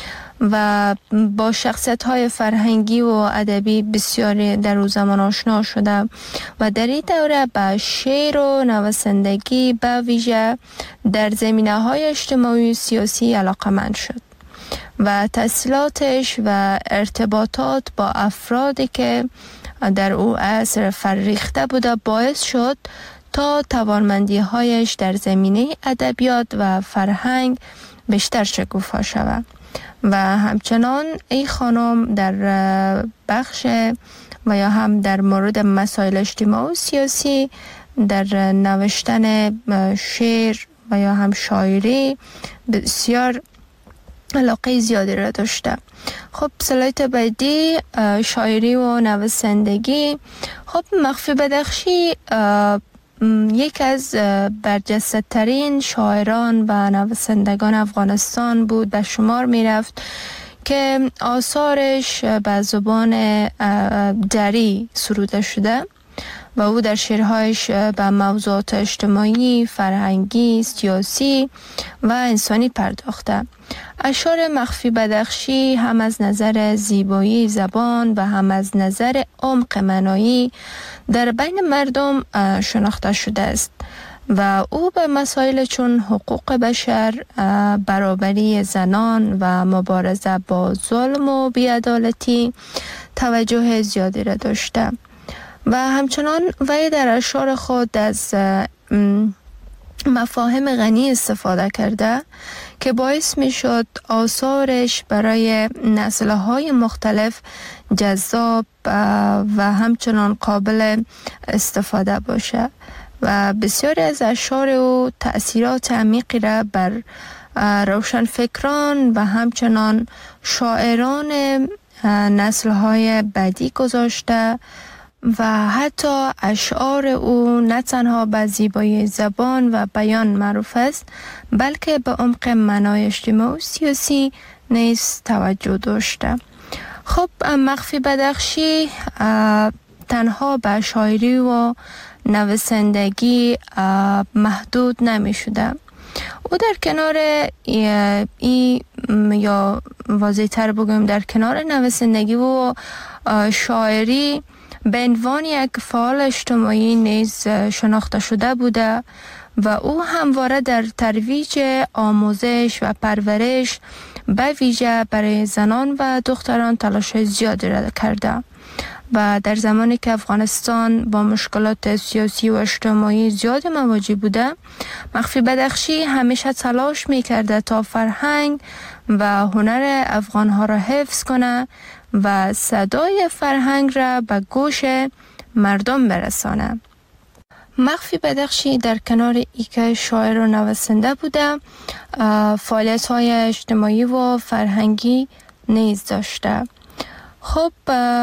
و با شخصیت‌های فرهنگی و ادبی بسیاری در او زمان آشنا شده و در این دوره به شعر و نویسندگی به ویژه در زمینه‌های اجتماعی و سیاسی علاقه‌مند شد و تحصیلاتش و ارتباطات با افرادی که در او عصر فرریخته بوده باعث شد تا توانمندی هایش در زمینه ادبیات و فرهنگ بیشتر شکوفا شود. و همچنان این خانم در بخش و یا هم در مورد مسائل اجتماعی و سیاسی در نوشتن شعر و یا هم شاعری بسیار علاقه زیادی را داشته. خب سلایت بعدی شاعری و نویسندگی. خب مخفی بدخشی یک از برجسته ترین شاعران و نویسندگان افغانستان بود به شمار می رفت که آثارش به زبان دری سروده شده و او در شعرهایش به موضوعات اجتماعی، فرهنگی، سیاسی و انسانی پرداخته. اشعار مخفی بدخشی هم از نظر زیبایی زبان و هم از نظر عمق معنایی در بین مردم شناخته شده است و او به مسائل چون حقوق بشر، برابری زنان و مبارزه با ظلم و بی‌عدالتی توجه زیادی را داشته و همچنان وی در اشعار خود از مفاهیم غنی استفاده کرده که باعث می شد آثارش برای نسل‌های مختلف جذاب و همچنان قابل استفاده باشه و بسیاری از اشعار او تأثیرات عمیقی را بر روشنفکران و همچنان شاعران نسل‌های بعدی گذاشته و حتی اشعار او نه تنها به زیبایی زبان و بیان معروف است بلکه به عمق معنای اجتماعی و سیاسی نیز توجه داشته. خب مخفی بدخشی تنها به شاعری و نویسندگی محدود نمی شده. او در کنار ای, ای یا واضح تر بگویم در کنار نویسندگی و شاعری به عنوان یک فعال اجتماعی نیز شناخته شده بوده و او همواره در ترویج آموزش و پرورش به ویژه برای زنان و دختران تلاش زیادی را کرده و در زمانی که افغانستان با مشکلات سیاسی و اجتماعی زیاد مواجه بوده، مخفی بدخشی همیشه تلاش می کرده تا فرهنگ و هنر افغانها را حفظ کنه و صدای فرهنگ را به گوش مردم برسانه. مخفی بدخشی در کنار ای که شاعر و نویسنده بوده، فعالیت های اجتماعی و فرهنگی نیز داشته. خب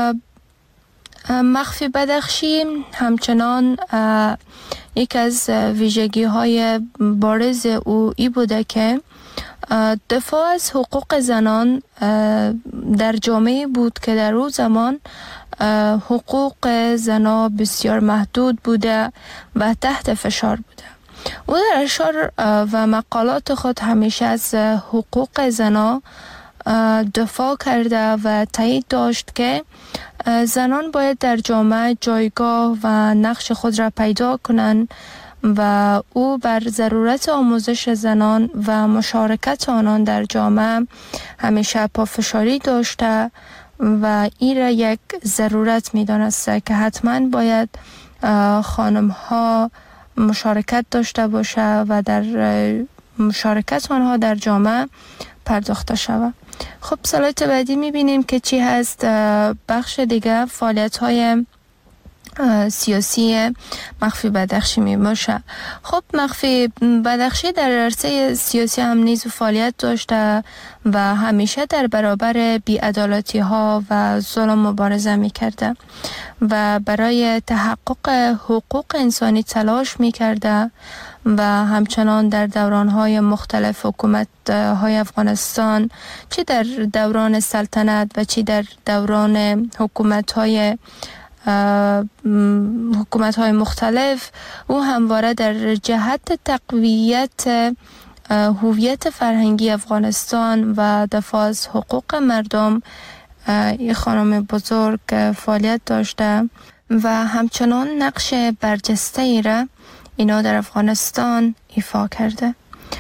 مخفی بدخشی همچنان یک از ویژگی های بارز او ای بوده که دفاع از حقوق زنان در جامعه بود که در او زمان حقوق زنان بسیار محدود بوده و تحت فشار بوده. او در اشعار و مقالات خود همیشه از حقوق زنان دفاع کرده و تایید داشت که زنان باید در جامعه جایگاه و نقش خود را پیدا کنند و او بر ضرورت آموزش زنان و مشارکت آنان در جامعه همیشه پافشاری داشته و این را یک ضرورت می دانسته که حتما باید خانم ها مشارکت داشته باشه و در مشارکت آنها در جامعه پرداخته شود. خب سلایت بعدی می بینیم که چی هست. بخش دیگه فعالیت های سیاسی مخفی بدخشی می باشه. خب مخفی بدخشی در عرصه سیاسی هم نیز فعالیت داشته و همیشه در برابر بی‌عدالتی ها و ظلم مبارزه می کرده و برای تحقق حقوق انسانی تلاش می کرده و همچنان در دوران‌های مختلف حکومت های افغانستان، چه در دوران سلطنت و چه در دوران حکومت‌های حکومت‌های مختلف، او همواره در جهت تقویت هویت فرهنگی افغانستان و دفاع از حقوق مردم یک خانم بزرگ فعالیت داشته و همچنان نقش برجسته ای را اینا در افغانستان ایفا کرده.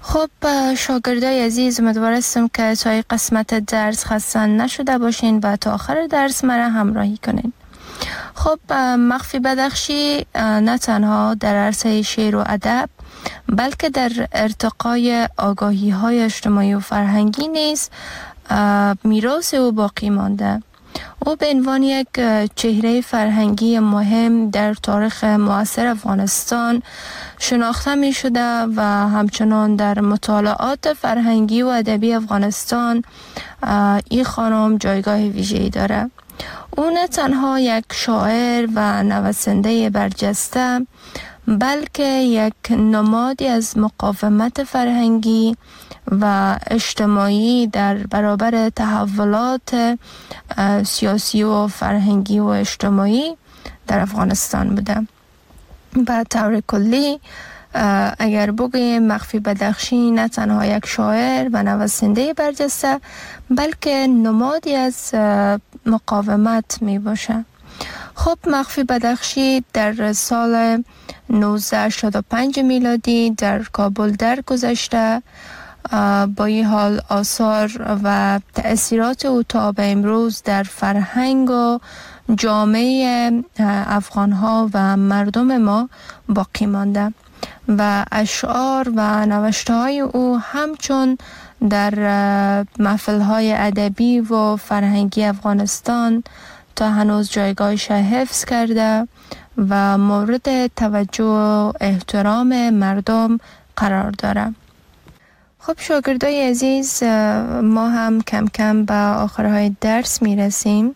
خب شاگردای عزیز، امیدوارم که تا قسمت درس خسته نشده باشین و تا آخر درس مرا همراهی کنین. خب مخفی بدخشی نه تنها در عرصه شعر و ادب بلکه در ارتقای آگاهی های اجتماعی و فرهنگی نیز میراث او باقی مانده. او به عنوان یک چهره فرهنگی مهم در تاریخ معاصر افغانستان شناخته می شده و همچنان در مطالعات فرهنگی و ادبی افغانستان این خانم جایگاه ویژه‌ای داره. او نه تنها یک شاعر و نویسنده برجسته بلکه یک نمادی از مقاومت فرهنگی و اجتماعی در برابر تحولات سیاسی و فرهنگی و اجتماعی در افغانستان بوده. به طور کلی اگر بگوییم مخفی بدخشی نه تنها یک شاعر و نویسنده برجسته بلکه نمادی از مقاومت می باشه. خب مخفی بدخشی در سال نوزده هشتاد و پنج میلادی در کابل درگذشته. با این حال آثار و تأثیرات او تا به امروز در فرهنگ و جامعه افغانها و مردم ما باقی مانده و اشعار و نوشته های او همچون در محفل‌های ادبی و فرهنگی افغانستان تا هنوز جایگاهش حفظ کرده و مورد توجه و احترام مردم قرار داره. خب شاگردای عزیز، ما هم کم کم به آخرهای درس میرسیم.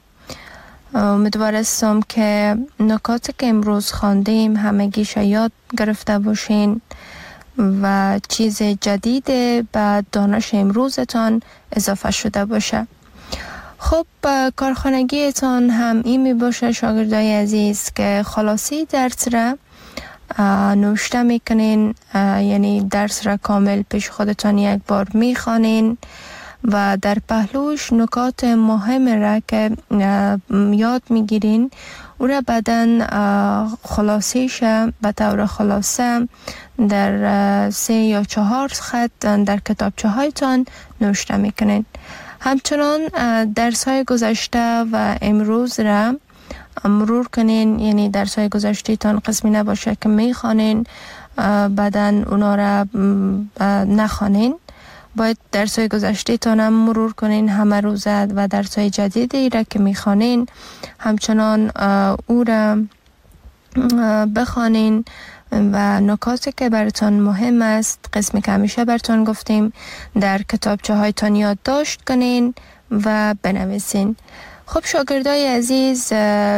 امیدوارم که نکاتی که امروز خواندیم همگیش یاد گرفته باشین و چیز جدید به دانش امروزتان اضافه شده باشه. خب کارخانگیتان هم این می باشه شاگردای عزیز که خلاصی درس را نوشته میکنین، یعنی درس را کامل پیش خودتان یک بار میخوانین و در پهلوش نکات مهم را که یاد میگیرین او را بعدن خلاصیش به طور خلاصه در سه یا چهار خط در کتابچه هایتان نوشته میکنین. همچنان درس های گذشته و امروز را مرور کنین، یعنی درس های گذشته تان قسمی نباشه که میخوانین بعدن اونا را نخوانین. باید درس های گذشته تان هم مرور کنین همه روزه و درس های جدیدی را که میخوانین همچنان او را بخوانین و نکاتی که براتون مهم است، قسمی که همیشه براتون گفتیم، در کتابچه هایتان یادداشت کنین و بنویسین. خب شاگردای عزیز،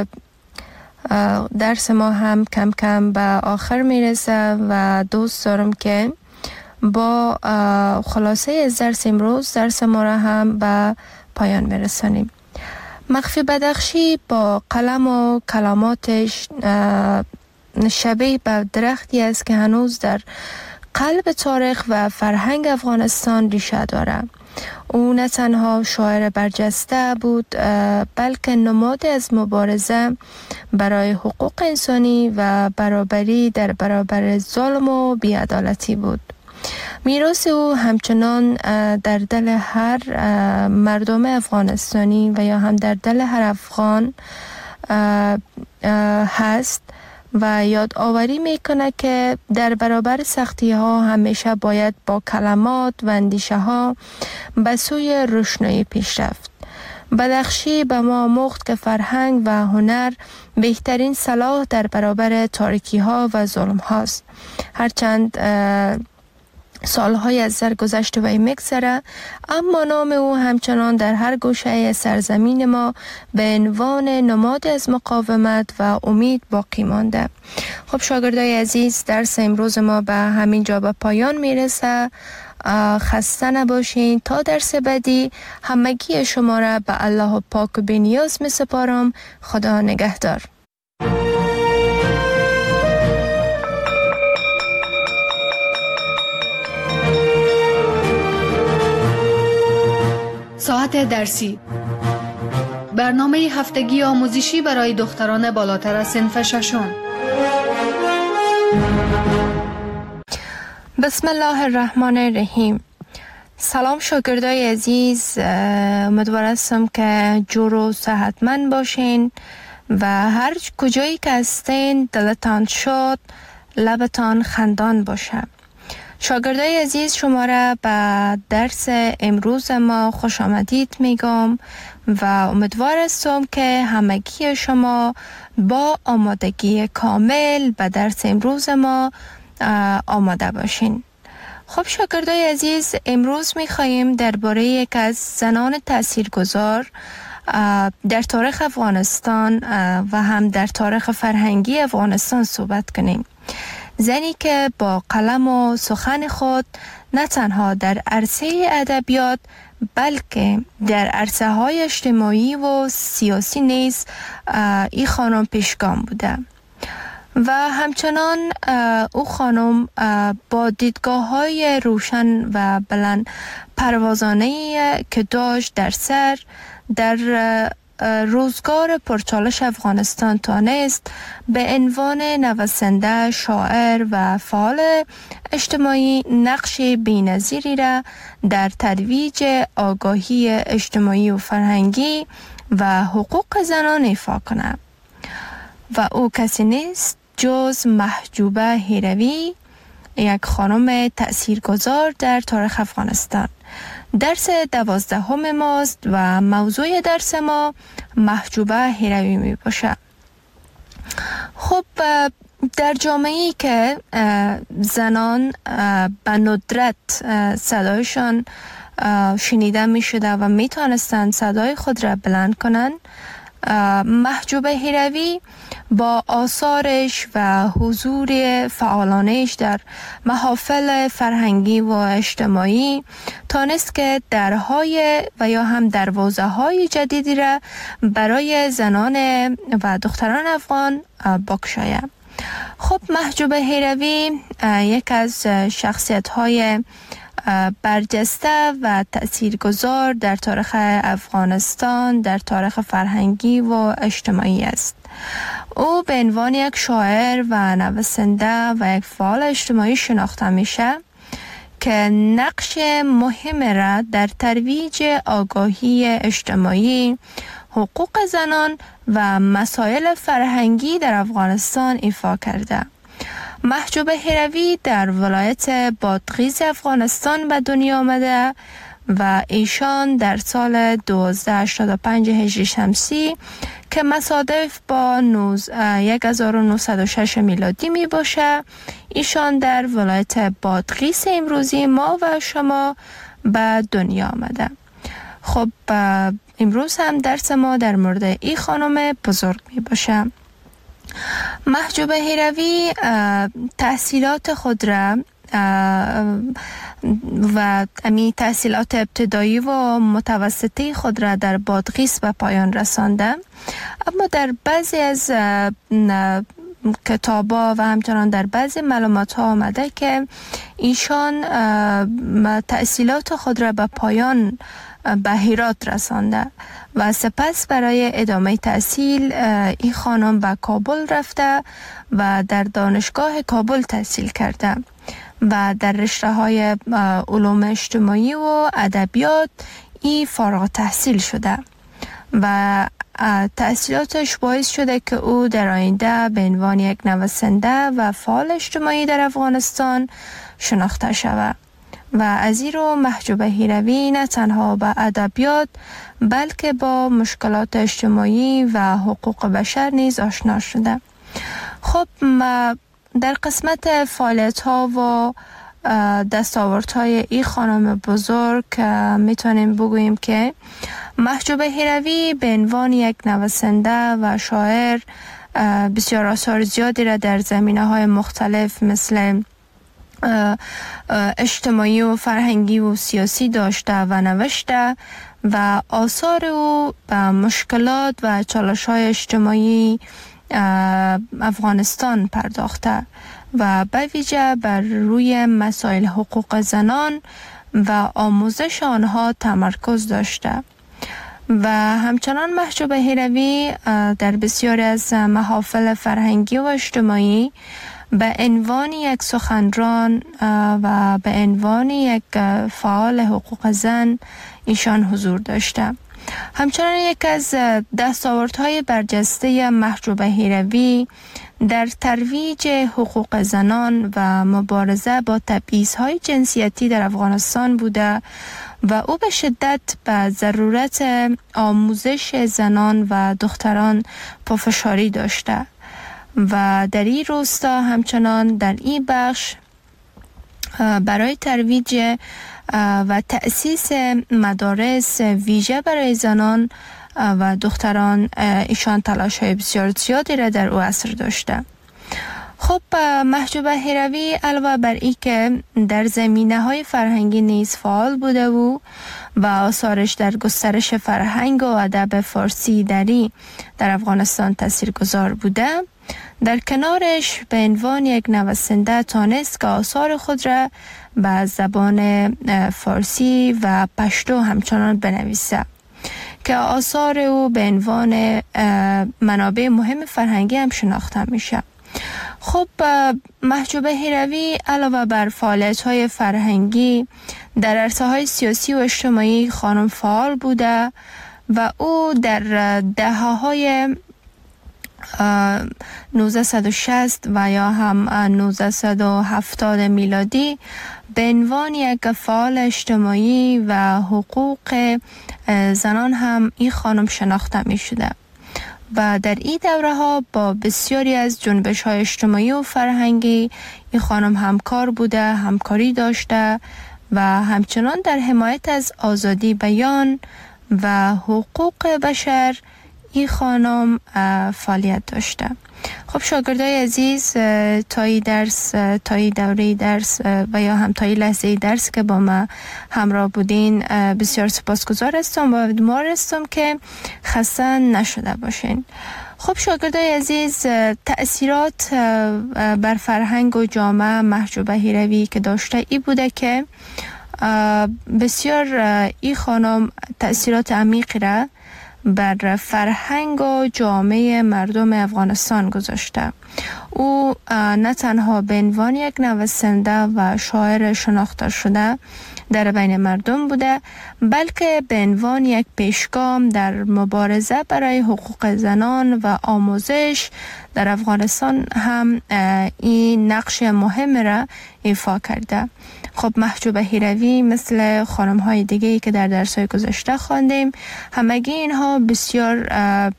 درس ما هم کم کم به آخر میرسه و دوست دارم که با خلاصه از درس امروز درس ما را هم به پایان میرسانیم. مخفی بدخشی با قلم و کلماتش شبیه به درختی است که هنوز در قلب تاریخ و فرهنگ افغانستان ریشه داره. او نه تنها شاعر برجسته بود بلکه نماد از مبارزه برای حقوق انسانی و برابری در برابر ظلم و بی‌عدالتی بود. میراث او همچنان در دل هر مردم افغانستانی و یا هم در دل هر افغان هست و یادآوری میکنه که در برابر سختی ها همیشه باید با کلمات و اندیشه ها به سوی روشنایی پیش رفت. بدخشی به ما آموخت که فرهنگ و هنر بهترین سلاح در برابر تاریکی ها و ظلم هاست. هرچند سالهای از درگذشته و میگذره، اما نام او همچنان در هر گوشه سرزمین ما به عنوان نماد از مقاومت و امید باقی مانده. خب شاگردای عزیز، درس امروز ما به همین جا به پایان میرسه. خسته نباشین. تا درس بعدی همگی شما را به الله پاک و بی‌نیاز می سپارم. خدا نگهدار. ساعت درسی، برنامه هفتگی آموزشی برای دختران بالاتر از صنف ششم. به بسم الله الرحمن الرحیم. سلام شاگردای عزیز، امیدوار هستم که جور و صحتمند باشین و هر کجایی که هستین دلتان شاد، لبتان خندان باشه. شاگردای عزیز، شما را به درس امروز ما خوش آمدید میگم و امیدوار هستم که همگی شما با آمادگی کامل به درس امروز ما آماده باشین. خب شاگردای عزیز، امروز میخواییم درباره یک از زنان تاثیرگذار در تاریخ افغانستان و هم در تاریخ فرهنگی افغانستان صحبت کنیم. زنی که با قلم و سخن خود نه تنها در عرصه ادبیات بلکه در عرصه های اجتماعی و سیاسی نیز این خانم پیشگام بوده و همچنان او خانم با دیدگاه های روشن و بلند پروازانه که داشت در سر در روزگار پرچالش افغانستان تانست به عنوان نویسنده، شاعر و فعال اجتماعی نقش بی‌نظیری را در ترویج آگاهی اجتماعی و فرهنگی و حقوق زنان ایفا کند و او کسی نیست جز محجوبه هیروی، یک خانم تأثیرگذار در تاریخ افغانستان. درس دوازدهم ماست و موضوع درس ما محجوبه هیروی می باشه. خب در جامعه‌ای که زنان به ندرت صدایشان شنیده می شده و می توانستند صدای خود را بلند کنند، محجوبه هیروی با آثارش و حضور فعالانش در محافل فرهنگی و اجتماعی تانست که درهای و یا هم دروازه های جدیدی را برای زنان و دختران افغان بگشاید. خب محجوبه هیروی یک از شخصیت های برجسته و تأثیرگذار در تاریخ افغانستان، در تاریخ فرهنگی و اجتماعی است. او به عنوان یک شاعر و نویسنده و یک فعال اجتماعی شناخته میشه که نقش مهم را در ترویج آگاهی اجتماعی، حقوق زنان و مسائل فرهنگی در افغانستان ایفا کرده. محجوبه هیروی در ولایت بادغیس افغانستان به دنیا آمده و ایشان در سال دو هزار و هشتاد و پنج هجری شمسی که مصادف با هزار و نهصد و شش میلادی می باشه، ایشان در ولایت بادغیس امروزی ما و شما به دنیا آمده. خب امروز هم درس ما در مورد این خانم بزرگ می باشه. محجوبه هیروی تحصیلات خود را و امی تحصیلات ابتدایی و متوسطی خود را در بادغیس به پایان رسانده، اما در بعضی از کتابا و همچنان در بعضی معلومات ها آمده که ایشان تحصیلات خود را به پایان به هرات رسانده و سپس برای ادامه تحصیل این خانم به کابل رفته و در دانشگاه کابل تحصیل کرده و در رشته های علوم اجتماعی و ادبیات ای فارغ التحصیل شده و تحصیلاتش باعث شده که او در آینده به عنوان یک نویسنده و فعال اجتماعی در افغانستان شناخته شود و از این رو محجوبه هیروی نه تنها با ادبیات بلکه با مشکلات اجتماعی و حقوق بشر نیز آشنا شده. خب در قسمت فعالیت ها و دستاورد های این خانم بزرگ میتونیم بگوییم که محجوبه هیروی به عنوان یک نویسنده و شاعر بسیار آثار زیادی را در زمینه های مختلف مثل اجتماعی و فرهنگی و سیاسی داشته و نوشته و آثار او به مشکلات و چالش‌های اجتماعی افغانستان پرداخته و به ویژه بر روی مسائل حقوق زنان و آموزش آنها تمرکز داشته و همچنان محجوبه هیروی در بسیاری از محافل فرهنگی و اجتماعی به عنوان یک سخنران و به عنوان یک فعال حقوق زن ایشان حضور داشته. همچنان یک از دستاوردهای برجسته محجوبه هیروی در ترویج حقوق زنان و مبارزه با تبعیض‌های جنسیتی در افغانستان بوده و او به شدت به ضرورت آموزش زنان و دختران پافشاری داشته و در این راستا همچنان در این بخش برای ترویج و تأسیس مدارس ویژه برای زنان و دختران ایشان تلاش های بسیار زیادی را در او عصر داشته. خب محجوبه هیروی علاوه بر این که در زمینه های فرهنگی نیز فعال بوده و و آثارش در گسترش فرهنگ و ادب فارسی دری در افغانستان تاثیرگذار بوده، در کنارش به عنوان یک نویسنده تانست که آثار خود را به زبان فارسی و پشتو همچنان بنویسه که آثار او به عنوان منابع مهم فرهنگی هم شناخته میشه. خب محجوبه هیروی علاوه بر فعالیت‌های فرهنگی در عرصه‌های سیاسی و اجتماعی خانم فعال بوده و او در دهه‌های نوزده و شصت و یا هم نوزده و هفتاد میلادی به عنوان یک فعال اجتماعی و حقوق زنان هم این خانم شناخته می شده و در این دوره ها با بسیاری از جنبش های اجتماعی و فرهنگی این خانم همکار بوده، همکاری داشته و همچنان در حمایت از آزادی بیان و حقوق بشر این خانم فعالیت داشته. خب شاگردای عزیز، تایی درس تایی دوره درس و یا هم تایی لحظه درس که با ما همراه بودین بسیار سپاسگزار هستم و امیدوار هستم که خسته نشده باشین. خب شاگردای عزیز، تأثیرات بر فرهنگ و جامعه محجوبه هیروی که داشته ای بوده که بسیار این خانم تأثیرات عمیقی را بر فرهنگ و جامعه مردم افغانستان گذاشته. او نه تنها به عنوان یک نویسنده و شاعر شناخته شده در بین مردم بوده، بلکه به عنوان یک پیشگام در مبارزه برای حقوق زنان و آموزش در افغانستان هم این نقش مهم را ایفا کرده. خب محجوبه هیروی مثل خانم های دیگه‌ای که در درس‌های گذشته خواندیم، همگی اینها بسیار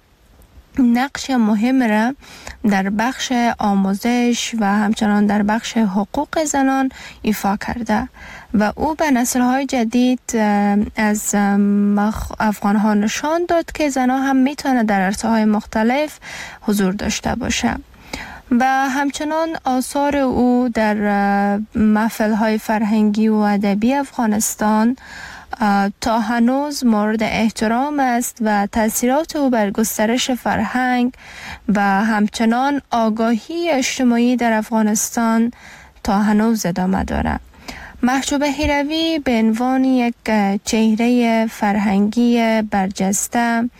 نقش مهم را در بخش آموزش و همچنان در بخش حقوق زنان ایفا کرده و او به نسل‌های جدید از افغان‌ها نشان داد که زنان هم میتونه در عرصه‌های مختلف حضور داشته باشه و همچنان آثار او در محفل‌های فرهنگی و ادبی افغانستان تا هنوز مورد احترام است و تأثیرات او بر گسترش فرهنگ و همچنان آگاهی اجتماعی در افغانستان تا هنوز ادامه دارد. محجوبه هیروی به عنوان یک چهره فرهنگی برجسته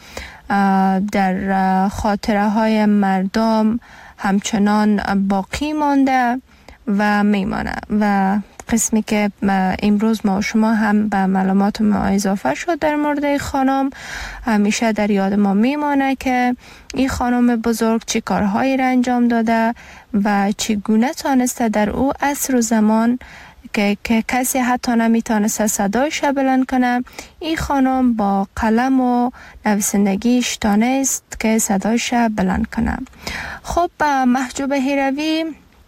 در خاطره های مردم همچنان باقی مانده و میمانه و قسمی که امروز ما و شما هم به معلومات ما اضافه شد در مورد خانم همیشه در یاد ما میمانه که این خانم بزرگ چی کارهایی را انجام داده و چگونه تانسته در او عصر و زمان که, که کسی حتی نمیتونسته صدایش بلند کنه، این خانم با قلم و نویسندگیش تانست که صدایش بلند کنه. خب محجوبه هیروی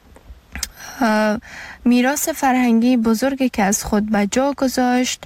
میراث فرهنگی بزرگی که از خود به جا گذاشت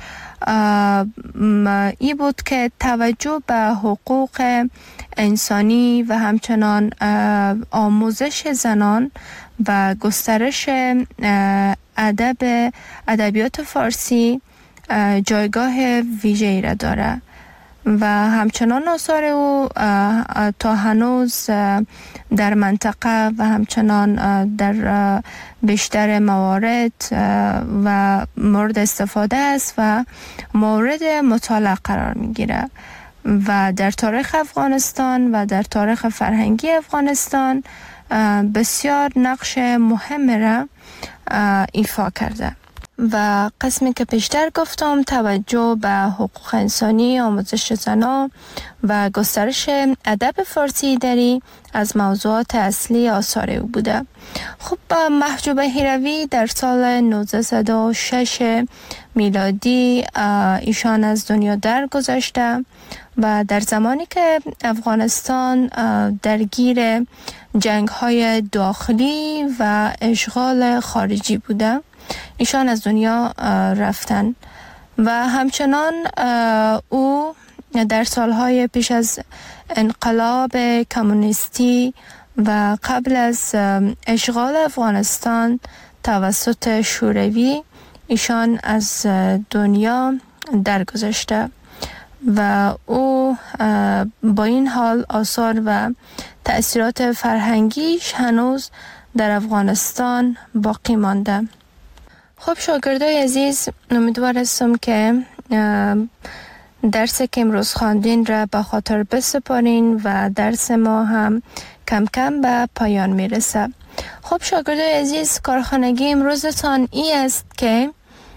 ای بود که توجه به حقوق انسانی و همچنان آموزش زنان و گسترش ادب ادبیات فارسی جایگاه ویژه‌ای را داره و همچنان آثار او تا هنوز در منطقه و همچنان در بیشتر موارد و مورد استفاده است و مورد مطالعه قرار میگیره و در تاریخ افغانستان و در تاریخ فرهنگی افغانستان بسیار نقش مهم را ایفا کرده. و قسمی که پیشتر گفتم توجه به حقوق انسانی، آموزش زنان و گسترش ادب فارسی دری از موضوعات اصلی آثار او بوده. خب محجوب هیروی در سال نوزده و شش میلادی ایشان از دنیا درگذشته و در زمانی که افغانستان درگیر جنگ های داخلی و اشغال خارجی بوده ایشان از دنیا رفتن و همچنان او در سالهای پیش از انقلاب کمونیستی و قبل از اشغال افغانستان توسط شوروی ایشان از دنیا درگذشته و او با این حال آثار و تأثیرات فرهنگیش هنوز در افغانستان باقی مانده. خب شاگردای عزیز، امیدوار هستم که درسی که امروز خواندین را به خاطر بسپارین و درس ما هم کم کم به پایان میرسه. خب شاگردای عزیز، کارخانگی امروزتان ای است که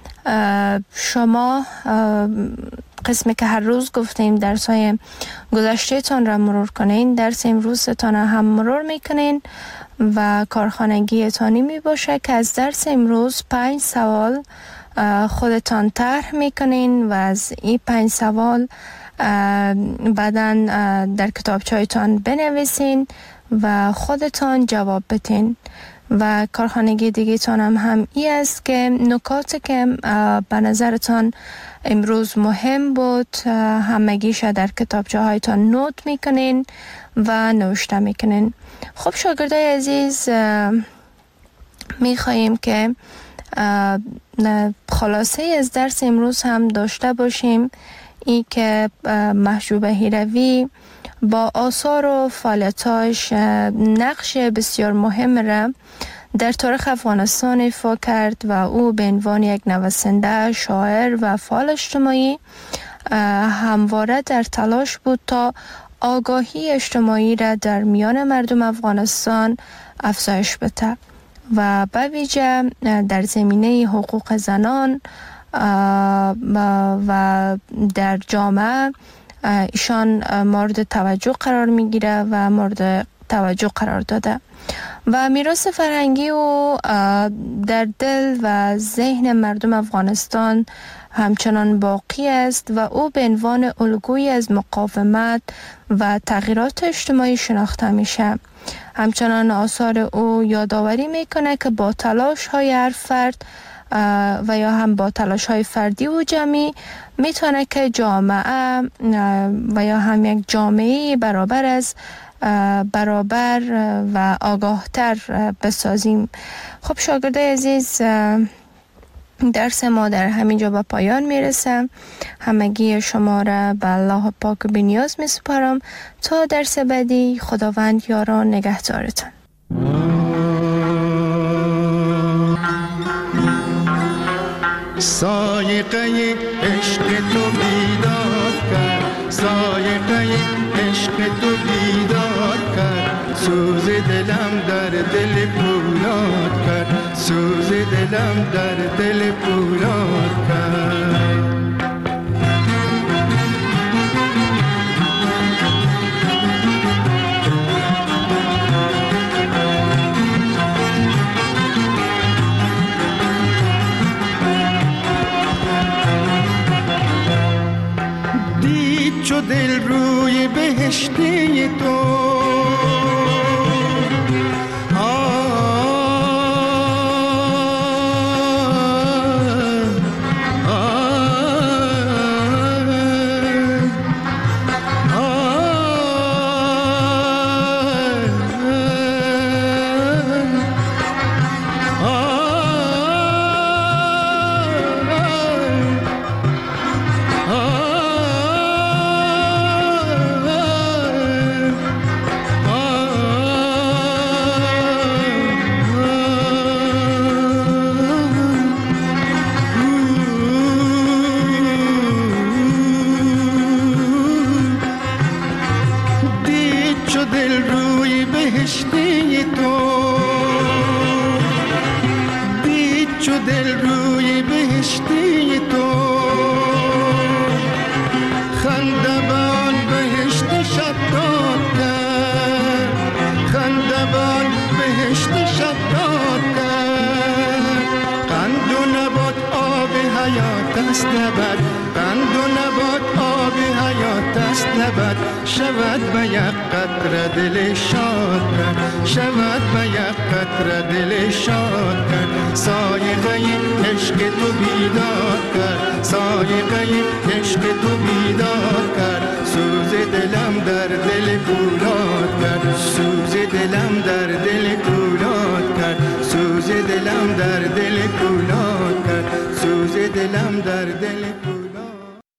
شما قسمی که هر روز گفتیم درس‌های گذشته تان را مرور کنین، درس امروزتان هم مرور میکنین و کارخانگی تانی می باشه که از درس امروز پنج سوال خودتان طرح میکنین و از این پنج سوال بعداً در کتابچه‌تان بنویسین و خودتان جواب بدین. و کارخانگی دیگه تان هم هم ای است که نکاتی که به نظرتان امروز مهم بود همگیش در کتابچه هایتان نوت میکنین و نوشته میکنین. خب شاگردای عزیز، میخواییم که خلاصه از درس امروز هم داشته باشیم، ای که محجوب هیروی با آثار و فعالیتاش نقش بسیار مهم را در تاریخ افغانستان ایفا کرد و او به عنوان یک نویسنده، شاعر و فعال اجتماعی همواره در تلاش بود تا آگاهی اجتماعی را در میان مردم افغانستان افزایش بده و به ویژه در زمینه حقوق زنان و در جامعه ایشان مورد توجه قرار میگیره و مورد توجه قرار داده و میراث فرهنگی او در دل و ذهن مردم افغانستان همچنان باقی است و او به عنوان الگویی از مقاومت و تغییرات اجتماعی شناخته میشه. همچنان آثار او یادآوری میکنه که با تلاش های هر فرد و یا هم با تلاش های فردی و جمعی میتونه که جامعه و یا هم یک جامعه برابر از برابر و آگاهتر بسازیم. خب شاگردای عزیز، درس ما در همینجا به پایان میرسه. همگی شما را به الله پاک و بی‌نیاز میسپارم تا درس بعدی. خداوند یار و نگهدارتان. سایقه عشق تو بیدار کرد، سایقه عشق تو بیدار کرد، سوز دلم در دل پولاد کرد، سوز دلم در دل پولاد کرد. چو دل روی بهشتی تو لبت شود به یک قطره دل شاد کرد، شود به یک قطره دل شاد کرد. سایقه عشق تو بیدار کرد، سایقه عشق تو بیدار کرد. سوز دلم در دل پولاد کرد، سوز دلم در دل پولاد کرد، سوز دلم در دل پولاد کرد، سوز دلم در دل